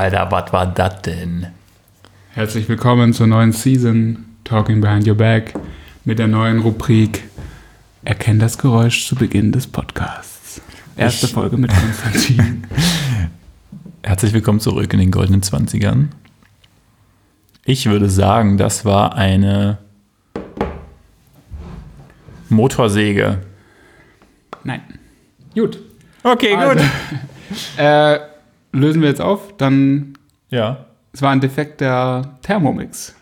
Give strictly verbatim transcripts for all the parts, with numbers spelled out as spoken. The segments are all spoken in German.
Alter, was war das denn? Herzlich willkommen zur neuen Season Talking Behind Your Back mit der neuen Rubrik Erkenn das Geräusch zu Beginn des Podcasts. Erste ich Folge mit Konstantin. Herzlich willkommen zurück in den goldenen Zwanzigern. Ich würde sagen, das war eine Motorsäge. Nein. Gut. Okay, also, gut. Äh, lösen wir jetzt auf, dann... Ja. Es war ein Defekt der Thermomix.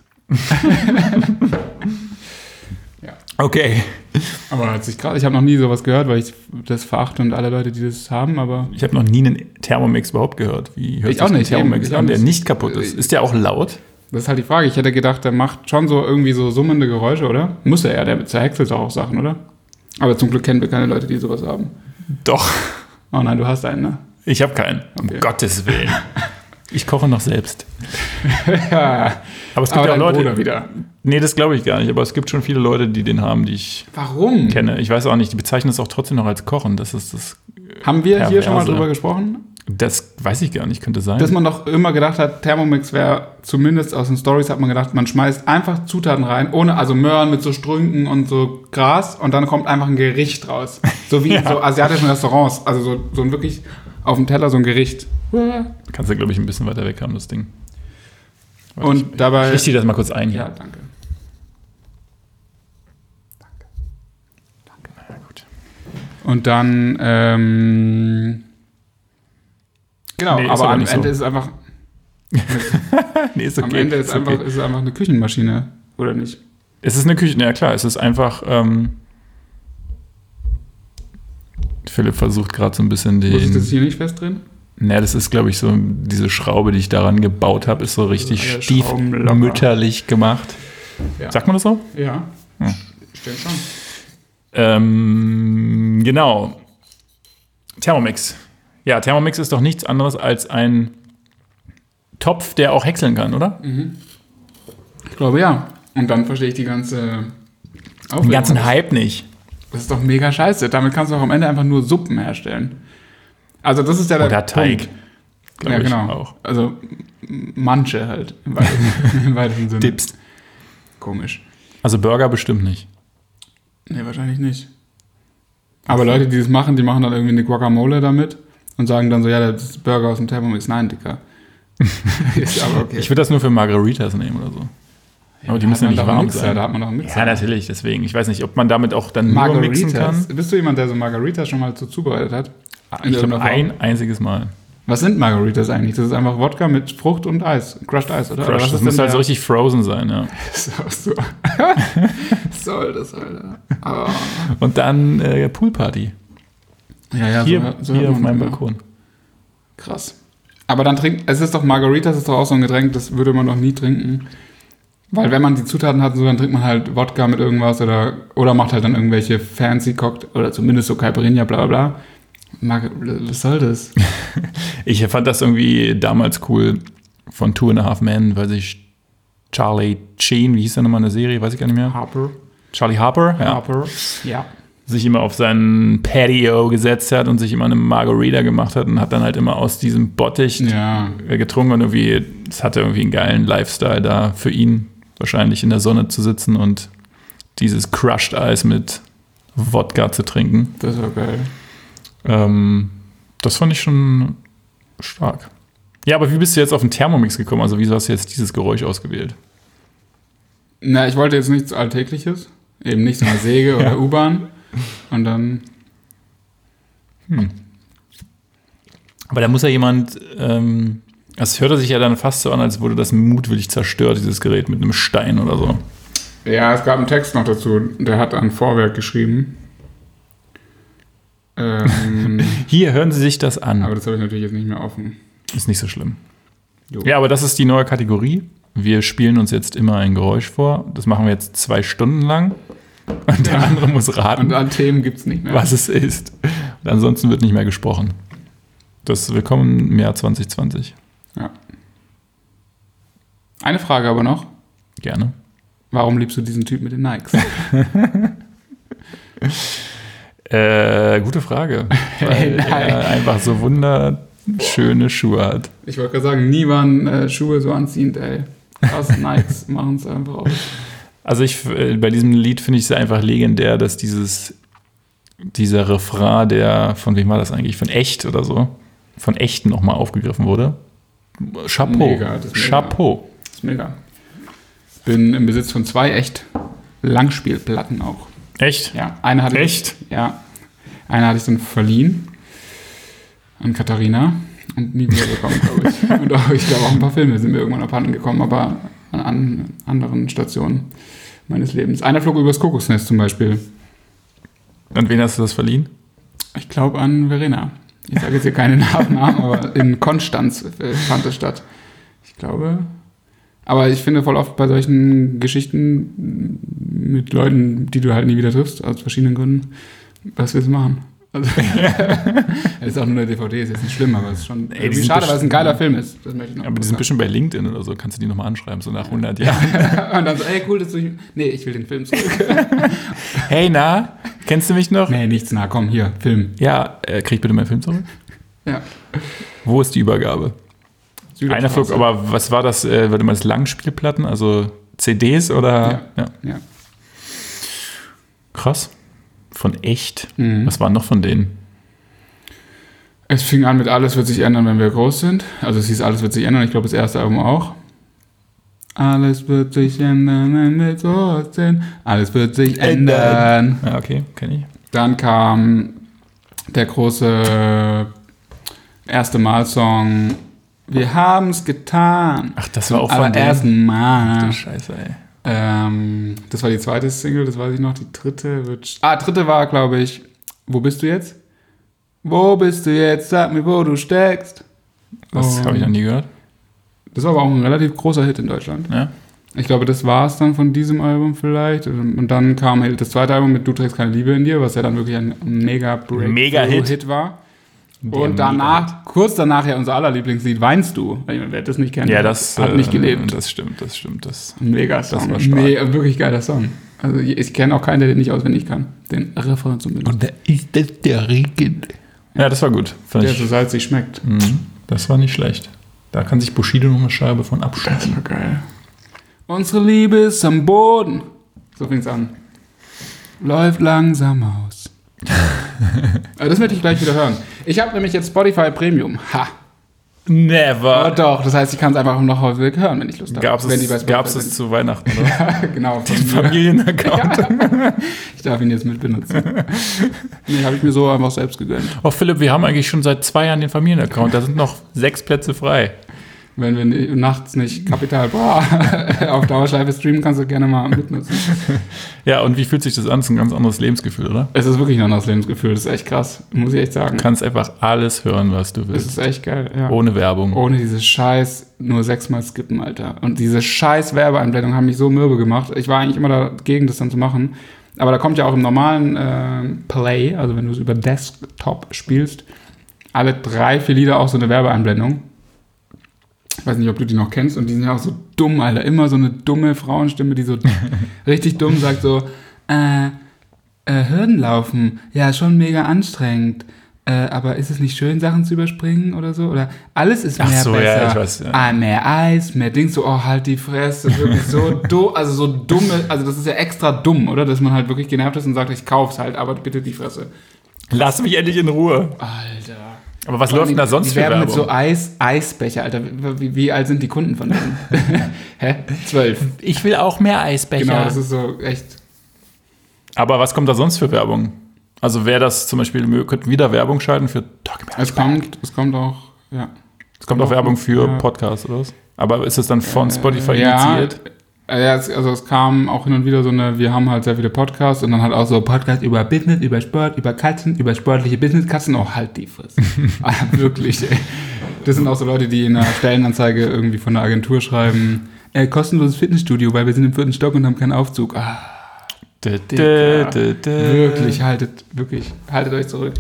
Ja. Okay. Aber hat sich gerade, ich habe noch nie sowas gehört, weil ich das verachte und alle Leute, die das haben, aber... Ich habe noch nie einen Thermomix überhaupt gehört. Wie hört ich sich auch nicht, ein Thermomix eben, an, der nicht. nicht kaputt ist? Ist der auch laut? Das ist halt die Frage. Ich hätte gedacht, der macht schon so irgendwie so summende Geräusche, oder? Muss er ja, der zerhäckselt auch Sachen, oder? Aber zum Glück kennen wir keine Leute, die sowas haben. Doch. Oh nein, du hast einen, ne? Ich habe keinen. Okay. Um Gottes Willen. Ich koche noch selbst. Ja. Aber es gibt aber ja auch Leute. Bruder wieder. Nee, das glaube ich gar nicht. Aber es gibt schon viele Leute, die den haben, die ich Warum? kenne. Ich weiß auch nicht. Die bezeichnen es auch trotzdem noch als Kochen. Das ist das. Haben wir Perverse. hier schon mal drüber gesprochen? Das weiß ich gar nicht. Könnte sein. Dass man doch immer gedacht hat, Thermomix wäre, zumindest aus den Stories hat man gedacht, man schmeißt einfach Zutaten rein, ohne, also Möhren mit so Strünken und so Gras und dann kommt einfach ein Gericht raus. So wie in Ja. so asiatischen Restaurants. Also so, so ein wirklich auf dem Teller so ein Gericht. Kannst du, glaube ich, ein bisschen weiter weg haben, das Ding. Warte, Und ich, dabei... Ich richte das mal kurz ein hier. Ja, danke. Danke. Danke. Ja, gut. Und dann, ähm... Genau, Nee, ist aber aber am nicht Ende so. ist es einfach... Nee, ist okay. Am Ende ist, ist, einfach, okay. ist es einfach eine Küchenmaschine, oder nicht? Es ist eine Küche. Ja, klar. Es ist einfach. Ähm, Philipp versucht gerade so ein bisschen den. Wo ist das hier nicht fest drin? Ne, das ist, glaube ich, so diese Schraube, die ich daran gebaut habe, ist so richtig Also alle Schrauben locker. stiefmütterlich gemacht. Ja. Sagt man das so? Ja, Hm. stimmt schon. Ähm, genau. Thermomix. Ja, Thermomix ist doch nichts anderes als ein Topf, der auch häckseln kann, oder? Ich glaube, ja. Und dann verstehe ich die ganze Aufregung. Den ganzen Hype nicht. Das ist doch mega scheiße. Damit kannst du auch am Ende einfach nur Suppen herstellen. Also das ist ja der Oder Teig. Punkt. Glaub Ja, ich genau. auch. Also m- manche halt, im weitesten, im weitesten Sinne. Dips. Komisch. Also Burger bestimmt nicht. Nee, wahrscheinlich nicht. Aber Leute, die das machen, die machen dann irgendwie eine Guacamole damit und sagen dann so, ja, das ist Burger aus dem Thermomix. Nein, Dicker. Ist aber okay. Ich würde das nur für Margaritas nehmen oder so. Aber die Da müssen ja hat man nicht doch warm einen Mixer, sein. Da hat man doch einen Mixer. Ja, natürlich, deswegen. Ich weiß nicht, ob man damit auch dann nur mixen kann. Margaritas. Bist du jemand, der so Margaritas schon mal so zubereitet hat? In Ich glaube, irgendeiner Form? ein einziges Mal. Was sind Margaritas eigentlich? Das ist einfach Wodka mit Frucht und Eis. Crushed Eis, oder? Oder Crush, was das ist muss denn halt so der- richtig frozen sein, ja. Das ist auch so. Soll das, Alter. Aber Und dann äh, Poolparty. ja, ja, Hier, so, so hier hat auf man- meinem ja. Balkon. Krass. Aber dann trinkt, es ist doch Margaritas, ist doch auch so ein Getränk, das würde man noch nie trinken. Weil wenn man die Zutaten hat, so, dann trinkt man halt Wodka mit irgendwas oder, oder macht halt dann irgendwelche fancy Cocktails oder zumindest so Caipirinha, bla bla bla. Mar- Was soll das? Ich fand das irgendwie damals cool von Two and a Half Men, weil sich Charlie Sheen, wie hieß der nochmal in der Serie, weiß ich gar nicht mehr. Harper. Charlie Harper, ja, Harper. Ja. sich immer auf seinen Patio gesetzt hat und sich immer eine Margarita gemacht hat und hat dann halt immer aus diesem Bottich Ja. getrunken und irgendwie, es hatte irgendwie einen geilen Lifestyle da für ihn, wahrscheinlich in der Sonne zu sitzen und dieses Crushed Eis mit Wodka zu trinken. Das war geil. Ähm, das fand ich schon stark. Ja, aber wie bist du jetzt auf den Thermomix gekommen? Also wieso hast du jetzt dieses Geräusch ausgewählt? Na, ich wollte jetzt nichts Alltägliches. Eben nicht so eine Säge oder Ja. U-Bahn. Und dann, Hm. Aber da muss ja jemand, ähm, das hörte sich ja dann fast so an, als wurde das mutwillig zerstört, dieses Gerät mit einem Stein oder so. ja, es gab einen Text noch dazu. Der hat ein Vorwerk geschrieben. Ähm, Hier, hören Sie sich das an. aber das habe ich natürlich jetzt nicht mehr offen. Ist nicht so schlimm. Jo. Ja, aber das ist die neue Kategorie. Wir spielen uns jetzt immer ein Geräusch vor. Das machen wir jetzt zwei Stunden lang. Und der Ja. andere muss raten, Und an Themen gibt es nicht mehr. was es ist. Und ansonsten wird nicht mehr gesprochen. Das Willkommen im Jahr zwanzig zwanzig. Ja. Eine Frage aber noch. Gerne. Warum liebst du diesen Typ mit den Nikes? Äh, gute Frage. Weil Nein. er einfach so wunder, schöne Schuhe hat. Ich wollte gerade sagen, nie waren äh, Schuhe so anziehend, ey. Krass, Nikes machen es einfach aus. Also ich, äh, bei diesem Lied finde ich es einfach legendär, dass dieses, dieser Refrain, der, von wem war das eigentlich? Von Echt oder so? Von Echt nochmal aufgegriffen wurde. Chapeau. Mega, das ist mega. Chapeau. Das ist mega. Bin im Besitz von zwei echt Langspielplatten auch. Echt? Ja, eine hatte Echt? Ich, ja. Eine hatte ich dann verliehen an Katharina und nie wieder bekommen, glaube ich. Und auch, ich glaube auch ein paar Filme sind mir irgendwann abhanden gekommen, aber an, an anderen Stationen meines Lebens. Einer flog übers Kokosnest zum Beispiel. An wen hast du das verliehen? Ich glaube an Verena. Ich sage jetzt hier keine Namen, aber in Konstanz fand es statt. Ich glaube... Aber ich finde voll oft bei solchen Geschichten mit Leuten, die du halt nie wieder triffst, aus verschiedenen Gründen, was willst du machen? Also, das ist auch nur eine D V D, ist jetzt nicht schlimm, aber es ist schon Ey, die schade, sind weil es ein geiler Film ist. Das möchte ich noch aber die sind sagen. bestimmt bei LinkedIn oder so, kannst du die nochmal anschreiben, so nach hundert Jahren. Und dann so, ey, cool, dass du... Nee, ich will den Film zurück. Hey, na, kennst du mich noch? Nee, nichts, na komm, hier, Film. Ja, äh, krieg bitte meinen Film zurück. Ja. Wo ist die Übergabe? Einer flog, aber was war das, äh, warte mal, das Langspielplatten, also C Ds oder? Ja. ja. Krass. Von Echt. Mhm. Was war noch von denen? Es fing an mit Alles wird sich ändern, wenn wir groß sind. Also es hieß Alles wird sich ändern, ich glaube das erste Album auch. Alles wird sich ändern, wenn wir groß sind. Alles wird sich ändern. Ja, okay, kenne ich. Dann kam der große erste Mal-Song Wir haben's getan. Ach, das war auch von allerersten Mal. Ach du Scheiße, ey. Ähm, das war die zweite Single, das weiß ich noch. Die dritte wird... Ah, dritte war, glaube ich, Wo bist du jetzt? Wo bist du jetzt? Sag mir, wo du steckst. Das Oh. habe ich noch nie gehört. Das war aber auch ein relativ großer Hit in Deutschland. Ja. Ich glaube, das war es dann von diesem Album vielleicht. Und dann kam halt das zweite Album mit Du trägst keine Liebe in dir, was ja dann wirklich ein mega Mega-Hit. Hit war. Der Und danach, kurz danach ja unser aller Lieblingslied Weinst du. Wer das nicht kennt, Ja, das hat äh, nicht gelebt. Das stimmt, das stimmt. Das, Mega Song. das war stark. Nee, wirklich geiler Song. Also ich kenne auch keinen, der den nicht auswendig kann. Den Refrain zumindest. Und da ist das der Regen. Ja, das war gut. Fand Der ich. so salzig schmeckt. Mhm. Das war nicht schlecht. Da kann sich Bushido noch eine Scheibe von Das abschneiden. war geil. Unsere Liebe ist am Boden. So fing's an. Läuft langsam aus. Aber das möchte ich gleich wieder hören. Ich habe nämlich jetzt Spotify Premium. Ha. Oh, Never. doch, das heißt, ich kann es einfach noch häufig hören, wenn ich Lust habe. Gab wenn die bei es Spotify gab's sind. es zu Weihnachten, oder? Ja, genau. Den Familienaccount. Ich darf ihn jetzt mit benutzen. Nee, habe ich mir so einfach selbst gegönnt. Oh, Philipp, wir haben eigentlich schon seit zwei Jahren den Familienaccount. Da sind noch sechs Plätze frei. Wenn wir ni- nachts nicht Kapital Bra auf Dauerschleife streamen, kannst du gerne mal mitnutzen. Ja, und wie fühlt sich das an? Das ist ein ganz anderes Lebensgefühl, oder? Es ist wirklich ein anderes Lebensgefühl. Das ist echt krass. Muss ich echt sagen. Du kannst einfach alles hören, was du Das willst. ist echt geil, ja. Ohne Werbung. Ohne dieses Scheiß nur sechsmal skippen, Alter. Und diese scheiß Werbeeinblendungen haben mich so mürbe gemacht. Ich war eigentlich immer dagegen, das dann zu machen. Aber da kommt ja auch im normalen äh, Play, also wenn du es über Desktop spielst, alle drei, vier Lieder auch so eine Werbeeinblendung. Ich weiß nicht, ob du die noch kennst. Und die sind ja auch so dumm, Alter. Immer so eine dumme Frauenstimme, die so richtig dumm sagt so, äh, äh, Hürdenlaufen, ja, schon mega anstrengend. Äh, aber ist es nicht schön, Sachen zu überspringen oder so? Oder alles ist Ach mehr so, ja, besser. ich weiß, ja. Ah, mehr Eis, mehr Dings. So, oh, halt die Fresse. Wirklich so dumm, also so dumme, also das ist ja extra dumm, oder? Dass man halt wirklich genervt ist und sagt, ich kauf's halt, aber bitte die Fresse. Lass mich endlich in Ruhe. Alter. Aber was läuft denn da sonst die für werben Werbung? mit so Eis, Eisbecher, Alter. Wie, wie alt sind die Kunden von denen? Hä? Zwölf. Ich will auch mehr Eisbecher. Genau, das ist so echt. Aber was kommt da sonst für Werbung? Also wäre das zum Beispiel, wir könnten wieder Werbung schalten für Talk About Es kommt, es kommt auch, ja. Es kommt auch Werbung für Ja. Podcasts oder was? Aber ist es dann von Spotify ja, initiiert? äh, ja, es, also es kam auch hin und wieder so eine, wir haben halt sehr viele Podcasts und dann halt auch so Podcasts über Business, über Sport, über Katzen, über sportliche Business-Katzen. Oh, halt die Fresse. Ah, wirklich, ey. Das sind auch so Leute, die in einer Stellenanzeige irgendwie von der Agentur schreiben, äh, kostenloses Fitnessstudio, weil wir sind im vierten Stock und haben keinen Aufzug. Ah, Dö, dö, Dicker. dö, dö. wirklich, haltet, wirklich, haltet euch zurück.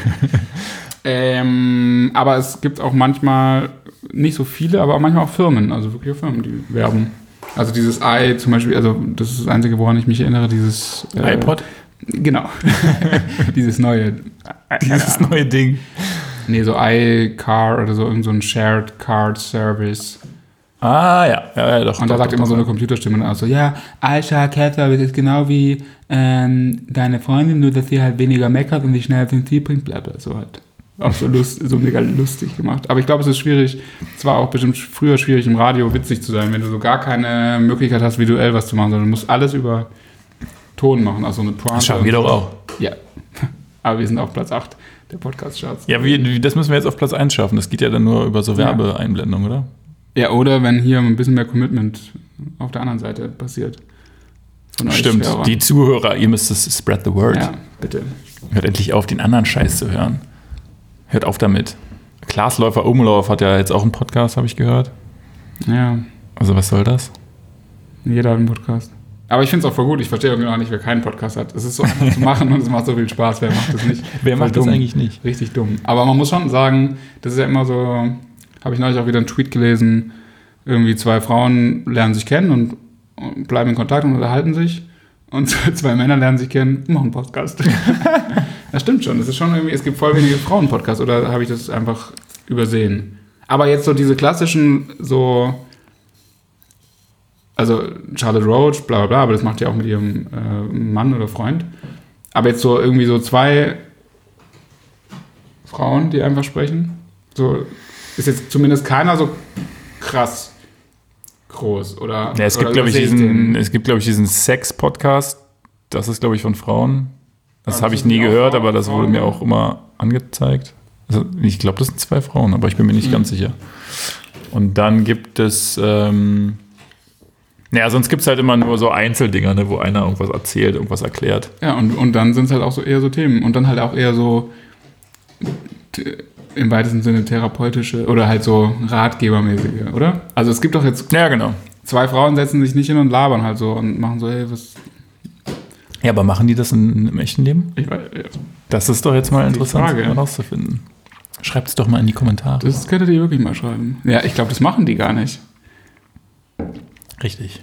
ähm, aber es gibt auch manchmal, nicht so viele, aber auch manchmal auch Firmen, also wirklich auch Firmen, die werben. Also dieses Ei zum Beispiel, also das ist das Einzige, woran ich mich erinnere, dieses... iPod? Genau. Dieses neue... Dieses neue Ding. Nee, so iCar oder so, irgend so ein Shared Card Service. Ah, ja. ja, ja doch. Und doch, da sagt doch, immer doch, so eine doch. Computerstimme dann auch so, ja, iShare Card Service ist genau wie ähm, deine Freundin, nur dass sie halt weniger meckert und dich schneller zum Ziel bringt, bla bla, so halt. Auch so, lust, so mega lustig gemacht. Aber ich glaube, es ist schwierig, es war auch bestimmt früher schwierig, im Radio witzig zu sein, wenn du so gar keine Möglichkeit hast, visuell was zu machen, sondern du musst alles über Ton machen, also eine Pointe. Das schaffen wir doch auch. Ja, aber wir sind auf Platz acht der Podcast-Charts. Ja, wie, wie, das müssen wir jetzt auf Platz eins schaffen. Das geht ja dann nur über so Werbeeinblendung, oder? Ja, oder wenn hier ein bisschen mehr Commitment auf der anderen Seite passiert. Von euch Stimmt, Hörern. die Zuhörer, ihr müsst es spread the word. Ja, bitte. Hört endlich auf, den anderen Scheiß zu hören. Hört auf damit. Klaas Läufer Umlauf hat ja jetzt auch einen Podcast, habe ich gehört. Ja, Also was soll das? jeder hat einen Podcast. Aber ich finde es auch voll gut. Ich verstehe irgendwie auch nicht, wer keinen Podcast hat. Es ist so einfach zu machen und es macht so viel Spaß. Wer macht das nicht? Wer Voll macht das dumm. eigentlich nicht? Richtig dumm. Aber man muss schon sagen, das ist ja immer so, habe ich neulich auch wieder einen Tweet gelesen, irgendwie zwei Frauen lernen sich kennen und, und bleiben in Kontakt und unterhalten sich. Und zwei Männer lernen sich kennen und machen einen Podcast. Das stimmt schon. Das ist schon irgendwie, es gibt voll wenige Frauen-Podcasts, oder habe ich das einfach übersehen? Aber jetzt so diese klassischen, so, also Charlotte Roach, bla bla bla, aber das macht ja auch mit ihrem äh, Mann oder Freund. Aber jetzt so irgendwie so zwei Frauen, die einfach sprechen, so ist jetzt zumindest keiner so krass groß, oder? Ja, es gibt, oder glaube ich, übersehe diesen, den? es gibt, glaube ich, diesen Sex-Podcast. Das ist, glaube ich, von Frauen. Das Aber habe das ich nie sind ja auch gehört, Frauen- aber das wurde Frauen, mir ne? auch immer angezeigt. Also, ich glaube, das sind zwei Frauen, aber ich bin mir nicht Mhm. ganz sicher. Und dann gibt es, ähm, naja, sonst gibt es halt immer nur so Einzeldinger, ne, wo einer irgendwas erzählt, irgendwas erklärt. Ja, und, und dann sind es halt auch so eher so Themen. Und dann halt auch eher so t- im weitesten Sinne therapeutische oder halt so ratgebermäßige, oder? Also es gibt doch jetzt, Ja, genau. zwei Frauen setzen sich nicht hin und labern halt so und machen so, hey, was... Ja, aber machen die das in, im echten Leben? Ich weiß, ja. Das ist doch jetzt mal Die interessant Frage. herauszufinden. Schreibt es doch mal in die Kommentare. Das könntet ihr wirklich mal schreiben. Ja, ich glaube, das machen die gar nicht. Richtig.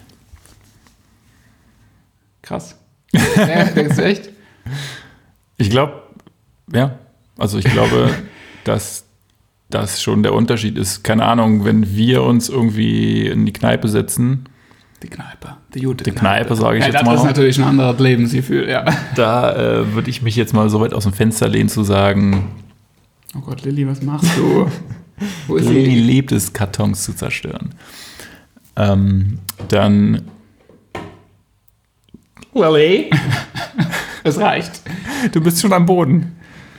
Krass. Ja, denkst du echt? Ich glaube, ja, also ich glaube, dass das schon der Unterschied ist. Keine Ahnung, wenn wir uns irgendwie in die Kneipe setzen, Die Kneipe. Die gute die Kneipe, sage ich ja, jetzt das mal ist noch, natürlich ein anderes Lebensgefühl, ja. da äh, würde ich mich jetzt mal so weit aus dem Fenster lehnen zu sagen, Oh Gott, Lilly, was machst du? Wo ist Lilly sie? liebt es, Kartons zu zerstören. Ähm, dann Lilly, Es reicht. du bist schon am Boden.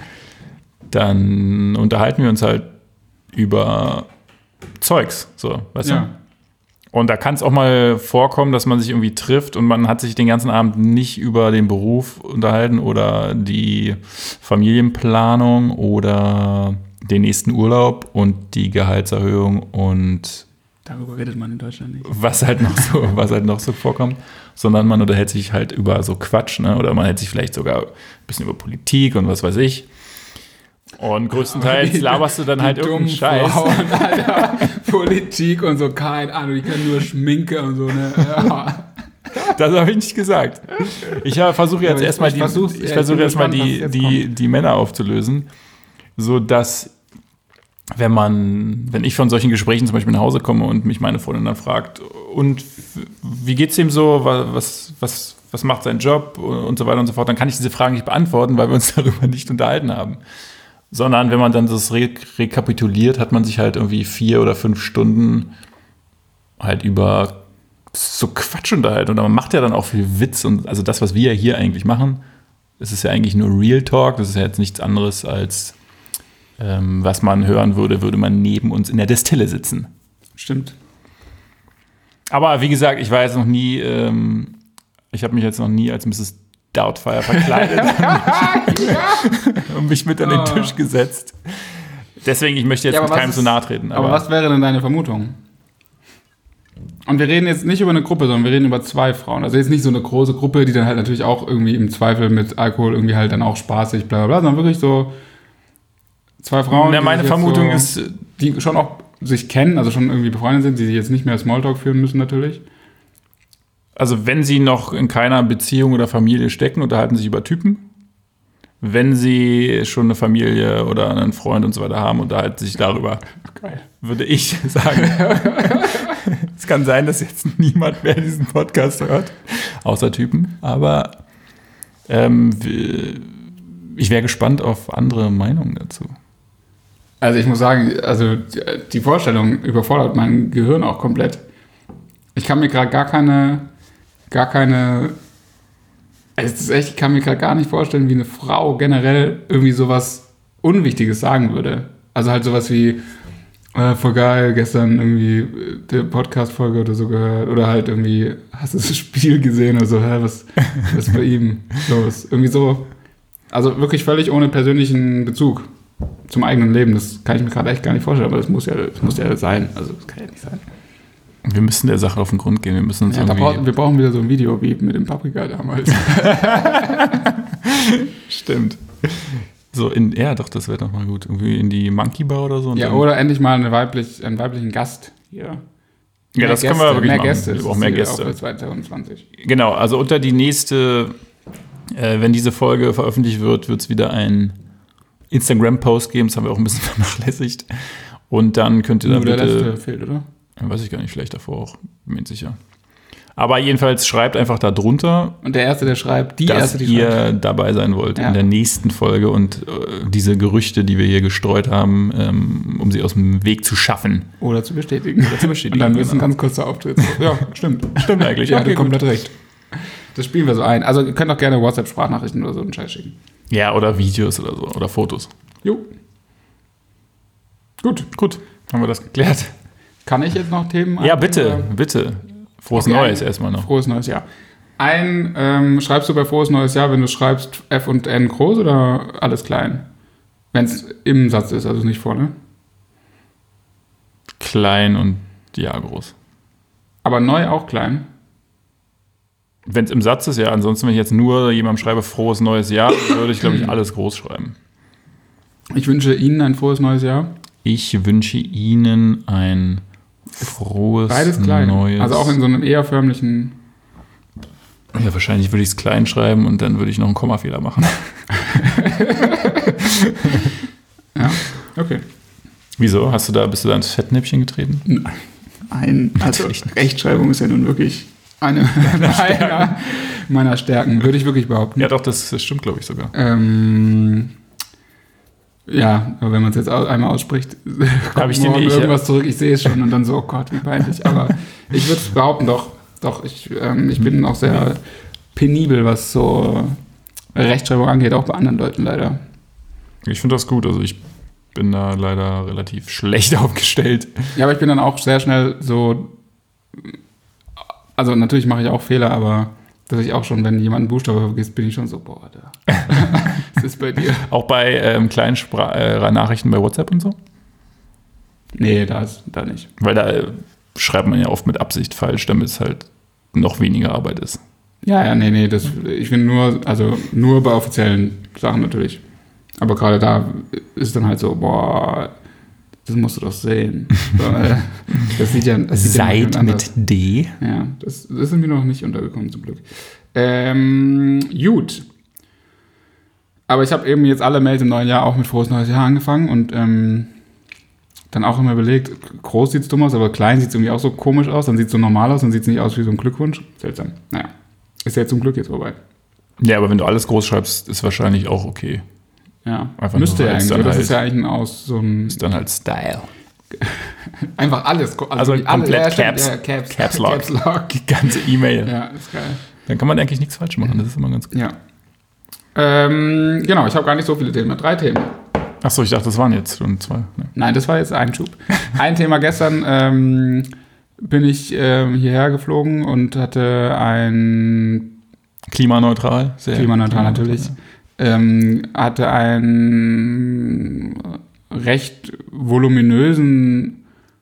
Dann unterhalten wir uns halt über Zeugs, so, weißt du? Ja. Und da kann es auch mal vorkommen, dass man sich irgendwie trifft und man hat sich den ganzen Abend nicht über den Beruf unterhalten oder die Familienplanung oder den nächsten Urlaub und die Gehaltserhöhung und Darüber redet man in Deutschland nicht. was halt noch so, was halt noch so vorkommt, sondern man unterhält sich halt über so Quatsch, ne? Oder man hält sich vielleicht sogar ein bisschen über Politik und was weiß ich. Und größtenteils laberst du dann halt irgendeinen Scheiß. Frauen, Alter. Politik und so, keine Ahnung, die können nur Schminke und so, ne? Ja. Das habe ich nicht gesagt. Ich versuche jetzt Aber ich- erstmal ich die, versuch's- ich ja, ich versuche bin erstmal gespannt, was die, jetzt die, die Männer aufzulösen, so dass wenn man, wenn ich von solchen Gesprächen zum Beispiel nach Hause komme und mich meine Freundin dann fragt, und wie geht's ihm so, was, was, was macht sein Job und so weiter und so fort, dann kann ich diese Fragen nicht beantworten, weil wir uns darüber nicht unterhalten haben. Sondern wenn man dann das re- rekapituliert, hat man sich halt irgendwie vier oder fünf Stunden halt über so Quatsch unterhalten. Und man macht ja dann auch viel Witz. Und also das, was wir ja hier eigentlich machen, das ist ja eigentlich nur Real Talk. Das ist ja jetzt nichts anderes als, ähm, was man hören würde, würde man neben uns in der Destille sitzen. Stimmt. Aber wie gesagt, ich war jetzt noch nie, ähm, ich habe mich jetzt noch nie als Misses Doubtfire verkleidet und mich mit an den Tisch gesetzt. Deswegen, ich möchte jetzt Ja, aber mit keinem was zu ist- nahe treten. Aber, was wäre denn deine Vermutung? Und wir reden jetzt nicht über eine Gruppe, sondern wir reden über zwei Frauen. Also jetzt nicht so eine große Gruppe, die dann halt natürlich auch irgendwie im Zweifel mit Alkohol irgendwie halt dann auch spaßig, bla bla bla, sondern wirklich so zwei Frauen. Ja, die meine sich jetzt Vermutung so, ist, die schon auch sich kennen, also schon irgendwie befreundet sind, die sich jetzt nicht mehr Smalltalk führen müssen natürlich. also wenn sie noch in keiner Beziehung oder Familie stecken, unterhalten sich über Typen. wenn sie schon eine Familie oder einen Freund und so weiter haben, unterhalten sich darüber. Geil. Würde ich sagen. Es kann sein, dass jetzt niemand mehr diesen Podcast hört, außer Typen. Aber ähm, ich wäre gespannt auf andere Meinungen dazu. Also ich muss sagen, also die Vorstellung überfordert mein Gehirn auch komplett. Ich kann mir gerade gar keine, gar keine, es ist echt, ich kann mir gerade gar nicht vorstellen, wie eine Frau generell irgendwie sowas Unwichtiges sagen würde. Also halt sowas wie, äh, voll geil, gestern irgendwie der Podcast-Folge oder so gehört, oder halt irgendwie, hast du das Spiel gesehen oder so, hä, was, was ist bei ihm los? Irgendwie so, also wirklich völlig ohne persönlichen Bezug zum eigenen Leben. Das kann ich mir gerade echt gar nicht vorstellen, aber das muss ja, das muss ja sein. Also das kann ja nicht sein. Wir müssen der Sache auf den Grund gehen. Wir müssen uns ja, irgendwie... brauchen, wir brauchen wieder so ein Video wie mit dem Paprika damals. Stimmt. So in, ja, doch, das wäre doch mal gut. Irgendwie in die Monkey Bar oder so. Und ja, dann, oder endlich mal eine weiblich, einen weiblichen Gast hier. Ja, Mehr das Gäste, können wir wirklich mehr machen. Gäste. Wir brauchen mehr Gäste. Auch für zwanzig zwanzig. Genau, also unter die nächste, äh, wenn diese Folge veröffentlicht wird, wird es wieder ein Instagram-Post geben. Das haben wir auch ein bisschen vernachlässigt. Und dann könnt ihr da Nur bitte... der letzte fehlt, oder? Weiß ich gar nicht, vielleicht davor auch, bin mir sicher. Aber jedenfalls schreibt einfach da drunter, Und der Erste, der schreibt, die dass Erste, die ihr schreibt. dabei sein wollt Ja. in der nächsten Folge und äh, diese Gerüchte, die wir hier gestreut haben, ähm, um sie aus dem Weg zu schaffen. Oder zu bestätigen. Oder zu bestätigen, Und dann wird es ein genau. ganz kurzer Auftritt. Ja, stimmt. Stimmt eigentlich. Ja, Okay, du gut. komplett recht. Das spielen wir so ein. Also ihr könnt auch gerne WhatsApp-Sprachnachrichten oder so einen Scheiß schicken. Ja, oder Videos oder so, oder Fotos. Jo. Gut. Gut, haben wir das geklärt. Kann ich jetzt noch Themen Ja, anbringen, bitte, oder? bitte. Frohes Okay, Neues ein- erstmal noch. Frohes neues Jahr. Ein, ähm, schreibst du bei Frohes neues Jahr, wenn du schreibst F und N groß oder alles klein? Wenn es im Satz ist, also nicht vorne. Klein und ja, groß. Aber neu auch klein. Wenn es im Satz ist, ja. Ansonsten, wenn ich jetzt nur jemandem schreibe, frohes neues Jahr, würde ich, glaube ich, alles groß schreiben. Ich wünsche Ihnen ein frohes neues Jahr. Ich wünsche Ihnen ein frohes Beides klein. neues... Also auch in so einem eher förmlichen... Ja, wahrscheinlich würde ich es klein schreiben und dann würde ich noch einen Kommafehler machen. Ja, okay. Wieso? Hast du da, bist du da ins Fettnäpfchen getreten? Ein, also Natürlich nicht. Rechtschreibung ist ja nun wirklich eine meiner, meiner Stärken, würde ich wirklich behaupten. Ja, doch, das, das stimmt, glaube ich, sogar. Ähm, ja, aber wenn man es jetzt au- einmal ausspricht, Hab kommt ich den morgen nicht, irgendwas ja. zurück, ich sehe es schon und dann so, oh Gott, wie peinlich. Aber ich würde es behaupten, doch, doch, ich, ähm, ich bin auch sehr penibel, was so Rechtschreibung angeht, auch bei anderen Leuten leider. Ich finde das gut. Also ich bin da leider relativ schlecht aufgestellt. Ja, aber ich bin dann auch sehr schnell so, also natürlich mache ich auch Fehler, aber dass ich auch schon, wenn jemand einen Buchstabe vergisst, bin ich schon so, boah, da. Was ist bei dir? Auch bei ähm, kleinen Spra äh, Nachrichten bei WhatsApp und so. Nee, da ist da nicht. Weil da äh, schreibt man ja oft mit Absicht falsch, damit es halt noch weniger Arbeit ist. Ja, ja, nee, nee, das, ich finde nur, also nur bei offiziellen Sachen natürlich. Aber gerade da ist dann halt so, boah, das musst du doch sehen. So, äh, das sieht ja, das sieht ja Seid jemand anders. mit D. Ja, das, das ist mir noch nicht untergekommen, zum Glück. Ähm, gut. Aber ich habe eben jetzt alle Mails im neuen Jahr auch mit Frohes neues Jahr angefangen und ähm, dann auch immer überlegt, groß sieht es dumm aus, aber klein sieht es irgendwie auch so komisch aus, dann sieht es so normal aus, dann sieht es nicht aus wie so ein Glückwunsch. Seltsam. Naja, ist ja zum Glück jetzt vorbei. Ja, aber wenn du alles groß schreibst, ist wahrscheinlich auch okay. Ja, Einfach müsste nur, ja weil es eigentlich. dann Das halt- ist ja eigentlich ein aus so ein Ist dann halt Style. einfach alles. Also die- komplett ja, stimmt, Caps. ja, Caps, Caps Lock. Caps Lock. Die ganze E-Mail. Ja, ist geil. Dann kann man eigentlich nichts falsch machen. Das ist immer ganz gut. Ja. Ähm, genau, ich habe gar nicht so viele Themen mehr. Drei Themen. Achso, ich dachte, das waren jetzt schon zwei. Ne. Nein, das war jetzt ein Schub. Ein Thema gestern ähm, bin ich ähm, hierher geflogen und hatte ein Klimaneutral. Sehr klimaneutral natürlich, ähm, hatte einen recht voluminösen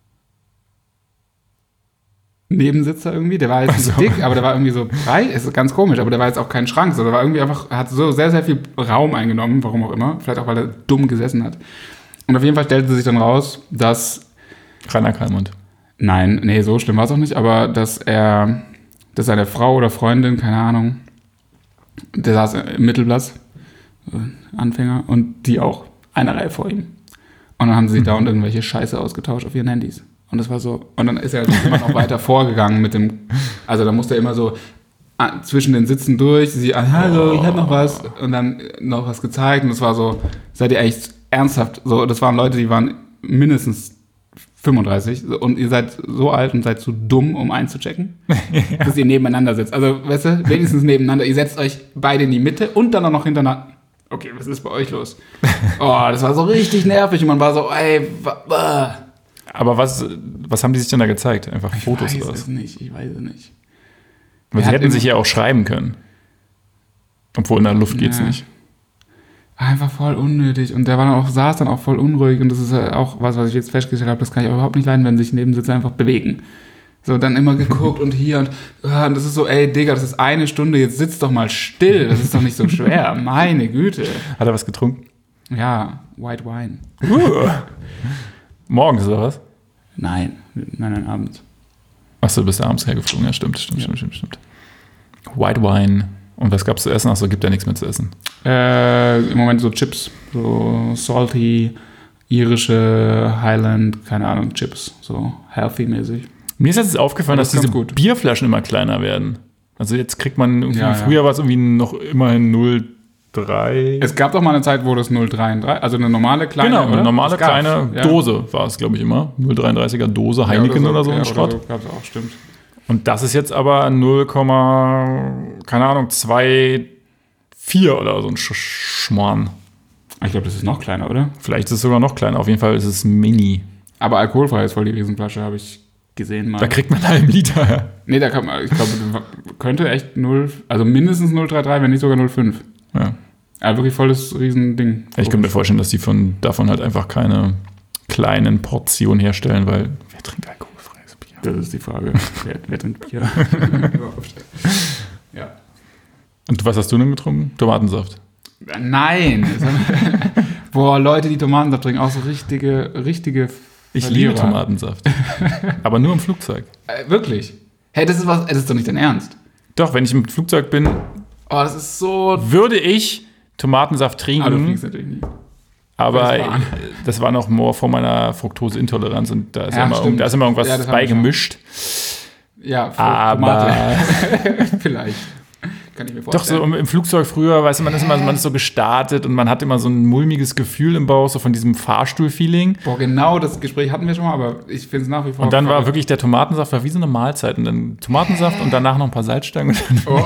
Nebensitzer irgendwie. Der war jetzt nicht Ach so. dick, aber der war irgendwie so breit. Es ist ganz komisch, aber der war jetzt auch kein Schrank. So, der war irgendwie einfach, hat so sehr, sehr viel Raum eingenommen, warum auch immer. Vielleicht auch, weil er dumm gesessen hat. Und auf jeden Fall stellte sich dann raus, dass Rainer Kallmund. Nein, nee, so schlimm war es auch nicht, aber dass er, dass seine Frau oder Freundin, keine Ahnung, der saß im Mittelplatz, Anfänger, und die auch, eine Reihe vor ihm. Und dann haben sie sich Mhm. dauernd irgendwelche Scheiße ausgetauscht auf ihren Handys. Und das war so, und dann ist er immer noch weiter vorgegangen mit dem, also da musste er immer so ah, zwischen den Sitzen durch, sie, ah, hallo, ich hab noch was, und dann noch was gezeigt, und das war so, seid ihr echt ernsthaft, so, das waren Leute, die waren mindestens fünfunddreißig, so, und ihr seid so alt und seid zu dumm, um einzuchecken, ja. dass ihr nebeneinander sitzt. Also, weißt du, wenigstens nebeneinander, ihr setzt euch beide in die Mitte und dann auch noch hintereinander. Okay, was ist bei euch los? Oh, das war so richtig nervig, und man war so, ey, wa- Aber was, was haben die sich denn da gezeigt? Einfach Fotos ich oder weiß was? es nicht, ich weiß es nicht. Weil Er sie hat hätten sich immer- ja auch schreiben können. Obwohl in der Luft geht's Ja. nicht. Einfach voll unnötig. Und der war dann auch, saß dann auch voll unruhig. Und das ist ja auch was, was ich jetzt festgestellt habe, das kann ich auch überhaupt nicht leiden, wenn sich Nebensitzer einfach bewegen. So, dann immer geguckt und hier und, ah, und das ist so, ey, Digga, das ist eine Stunde, jetzt sitzt doch mal still. Das ist doch nicht so schwer. Meine Güte. Hat er was getrunken? Ja, White Wine. Uh. Morgens oder was? Nein, nein, nein, abends. Achso, du bist abends hergeflogen. Ja, stimmt, stimmt, Ja. stimmt, stimmt, stimmt. White Wine. Und was gab's zu essen? Achso, gibt ja nichts mehr zu essen. Äh, im Moment so Chips. So salty, irische Highland, keine Ahnung, Chips. So healthy-mäßig. Mir ist jetzt aufgefallen, Das dass ist diese ganz gut. Bierflaschen immer kleiner werden. Also jetzt kriegt man irgendwie, Ja, ja. früher war es irgendwie noch immerhin null Komma drei. Es gab doch mal eine Zeit, wo das null Komma dreiunddreißig, also eine normale kleine, Genau, oder? eine normale Das gab's, kleine ja. Dose war es, glaube ich, immer. null Komma dreiunddreißiger Dose, Heineken ja, oder so, ja, ein Schrott. so gab es auch, stimmt. Und das ist jetzt aber null, keine Ahnung, zwei Komma vier oder so ein Sch Schmarrn. Ich glaube, das ist noch kleiner, oder? Vielleicht ist es sogar noch kleiner. Auf jeden Fall ist es mini. Aber alkoholfrei ist voll die Riesenflasche, habe ich gesehen mal. Da kriegt man einen halben Liter her. nee, da kann man, ich glaube, könnte echt null, also mindestens null Komma dreiunddreißig, wenn nicht sogar null Komma fünf. Ja. Also wirklich volles Riesending. Ich könnte mir vorstellen, dass die von, davon halt einfach keine kleinen Portionen herstellen, weil wer trinkt alkoholfreies Bier? Das ist die Frage. wer, wer trinkt Bier? ja. Und was hast du denn getrunken? Tomatensaft. Nein! Boah, Leute, die Tomatensaft trinken, auch so richtige, richtige Ich Verlierer. liebe Tomatensaft. Aber nur im Flugzeug. Äh, wirklich? Hey, das ist was, das ist doch nicht dein Ernst. Doch, wenn ich im Flugzeug bin, Oh, das ist so... würde ich Tomatensaft trinken. Ah, du fliegst natürlich nie. Aber Voll sparen. das war noch more vor meiner Fructoseintoleranz und da ist, Ja, ja, immer, stimmt. da ist immer irgendwas Ja, das haben bei wir schon. gemischt. Ja, Frucht, Aber Tomate. Vielleicht. Kann ich mir doch vorstellen. so im, im Flugzeug früher, weißt du, man ist immer man ist so gestartet und man hat immer so ein mulmiges Gefühl im Bauch, so von diesem Fahrstuhl-Feeling. Boah, genau das Gespräch hatten wir schon mal, aber ich finde es nach wie vor... Und dann war voll- wirklich der Tomatensaft war wie so eine Mahlzeit. Und dann Tomatensaft und danach noch ein paar Salzstangen und dann Oh,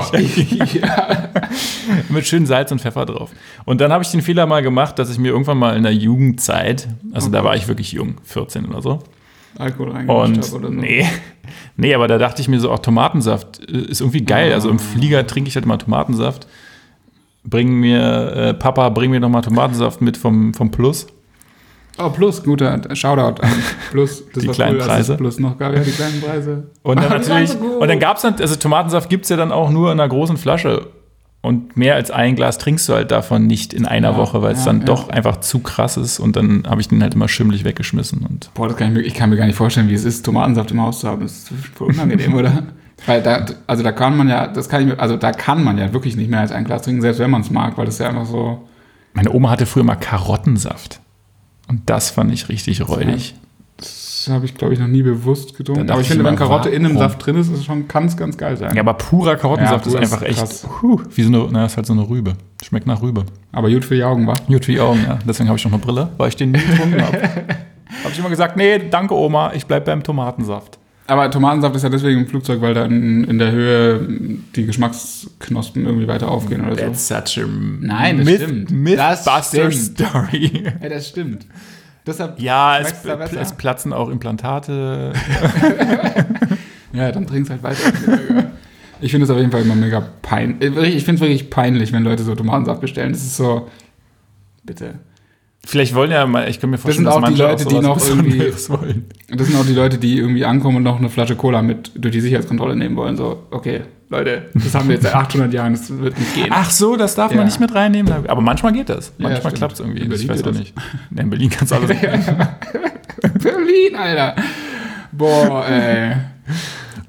ja. mit schön Salz und Pfeffer drauf. Und dann habe ich den Fehler mal gemacht, dass ich mir irgendwann mal in der Jugendzeit, also Oh da Gott. war ich wirklich jung, vierzehn oder so. Alkohol reingemischt Und habe oder so. nee, nee, aber da dachte ich mir so, auch Tomatensaft äh, ist irgendwie geil. Ah. Also im Flieger trinke ich halt immer Tomatensaft. Bring mir, äh, Papa, bring mir noch mal Tomatensaft mit vom, vom Plus. Oh, Plus, guter Shoutout an Plus. Das Die war kleinen cool, als Preise. es Plus noch gab, ja, die kleinen Preise. Und dann Oh, die waren natürlich, so gut. und dann gab es dann, also Tomatensaft gibt es ja dann auch nur in einer großen Flasche. Und mehr als ein Glas trinkst du halt davon nicht in einer Ja, Woche, weil es ja, dann ja. doch einfach zu krass ist. Und dann habe ich den halt immer schimmelig weggeschmissen. Und Boah, das kann ich, mir, ich kann mir gar nicht vorstellen, wie es ist, Tomatensaft im Haus zu haben. Das ist voll unangenehm, oder? Weil da, also da kann man ja, das kann ich mir, also da kann man ja wirklich nicht mehr als ein Glas trinken, selbst wenn man es mag, weil das ja einfach so. meine Oma hatte früher mal Karottensaft. Und das fand ich richtig räudig. Das habe ich, glaube ich, noch nie bewusst Da getrunken. dachte Aber ich ich finde, wenn immer, Karotte in einem warum? Saft drin ist, ist es schon, kann es ganz geil sein. Ja, aber purer Karottensaft Ja, pur ist einfach ist echt, krass. huh, wie so eine, na, ist halt so eine Rübe. Schmeckt nach Rübe. Aber gut für die Augen, wa? Gut für die Augen, ja. Deswegen habe ich noch eine Brille, weil ich den nie getrunken habe. Habe ich immer gesagt, nee, danke Oma, ich bleib beim Tomatensaft. Aber Tomatensaft ist ja deswegen im Flugzeug, weil da in, in der Höhe die Geschmacksknospen irgendwie weiter aufgehen oder so. That's such a Nein, das myth, stimmt. Mythbuster Das stimmt. Story. Ja, das stimmt. Deshalb Ja, es, schmeckt's da besser. es platzen auch Implantate. Ja, dann trink's halt weiter. Ich finde es auf jeden Fall immer mega peinlich. Ich finde es wirklich peinlich, wenn Leute so Tomatensaft bestellen. Das ist so, bitte. Vielleicht wollen ja mal, ich kann mir vorstellen, Das sind auch die manche Leute, die sowas noch irgendwie- Besonderes wollen. Das sind auch die Leute, die irgendwie ankommen und noch eine Flasche Cola mit durch die Sicherheitskontrolle nehmen wollen. So, okay, Leute, das haben wir jetzt seit achthundert Jahren, das wird nicht gehen. Ach so, das darf Ja. man nicht mit reinnehmen. Aber manchmal geht das. Ja, Manchmal stimmt. klappt es irgendwie. In Ich Berlin weiß geht auch das. nicht. Ja, in Berlin kannst du alles. Berlin, Alter. Boah, ey.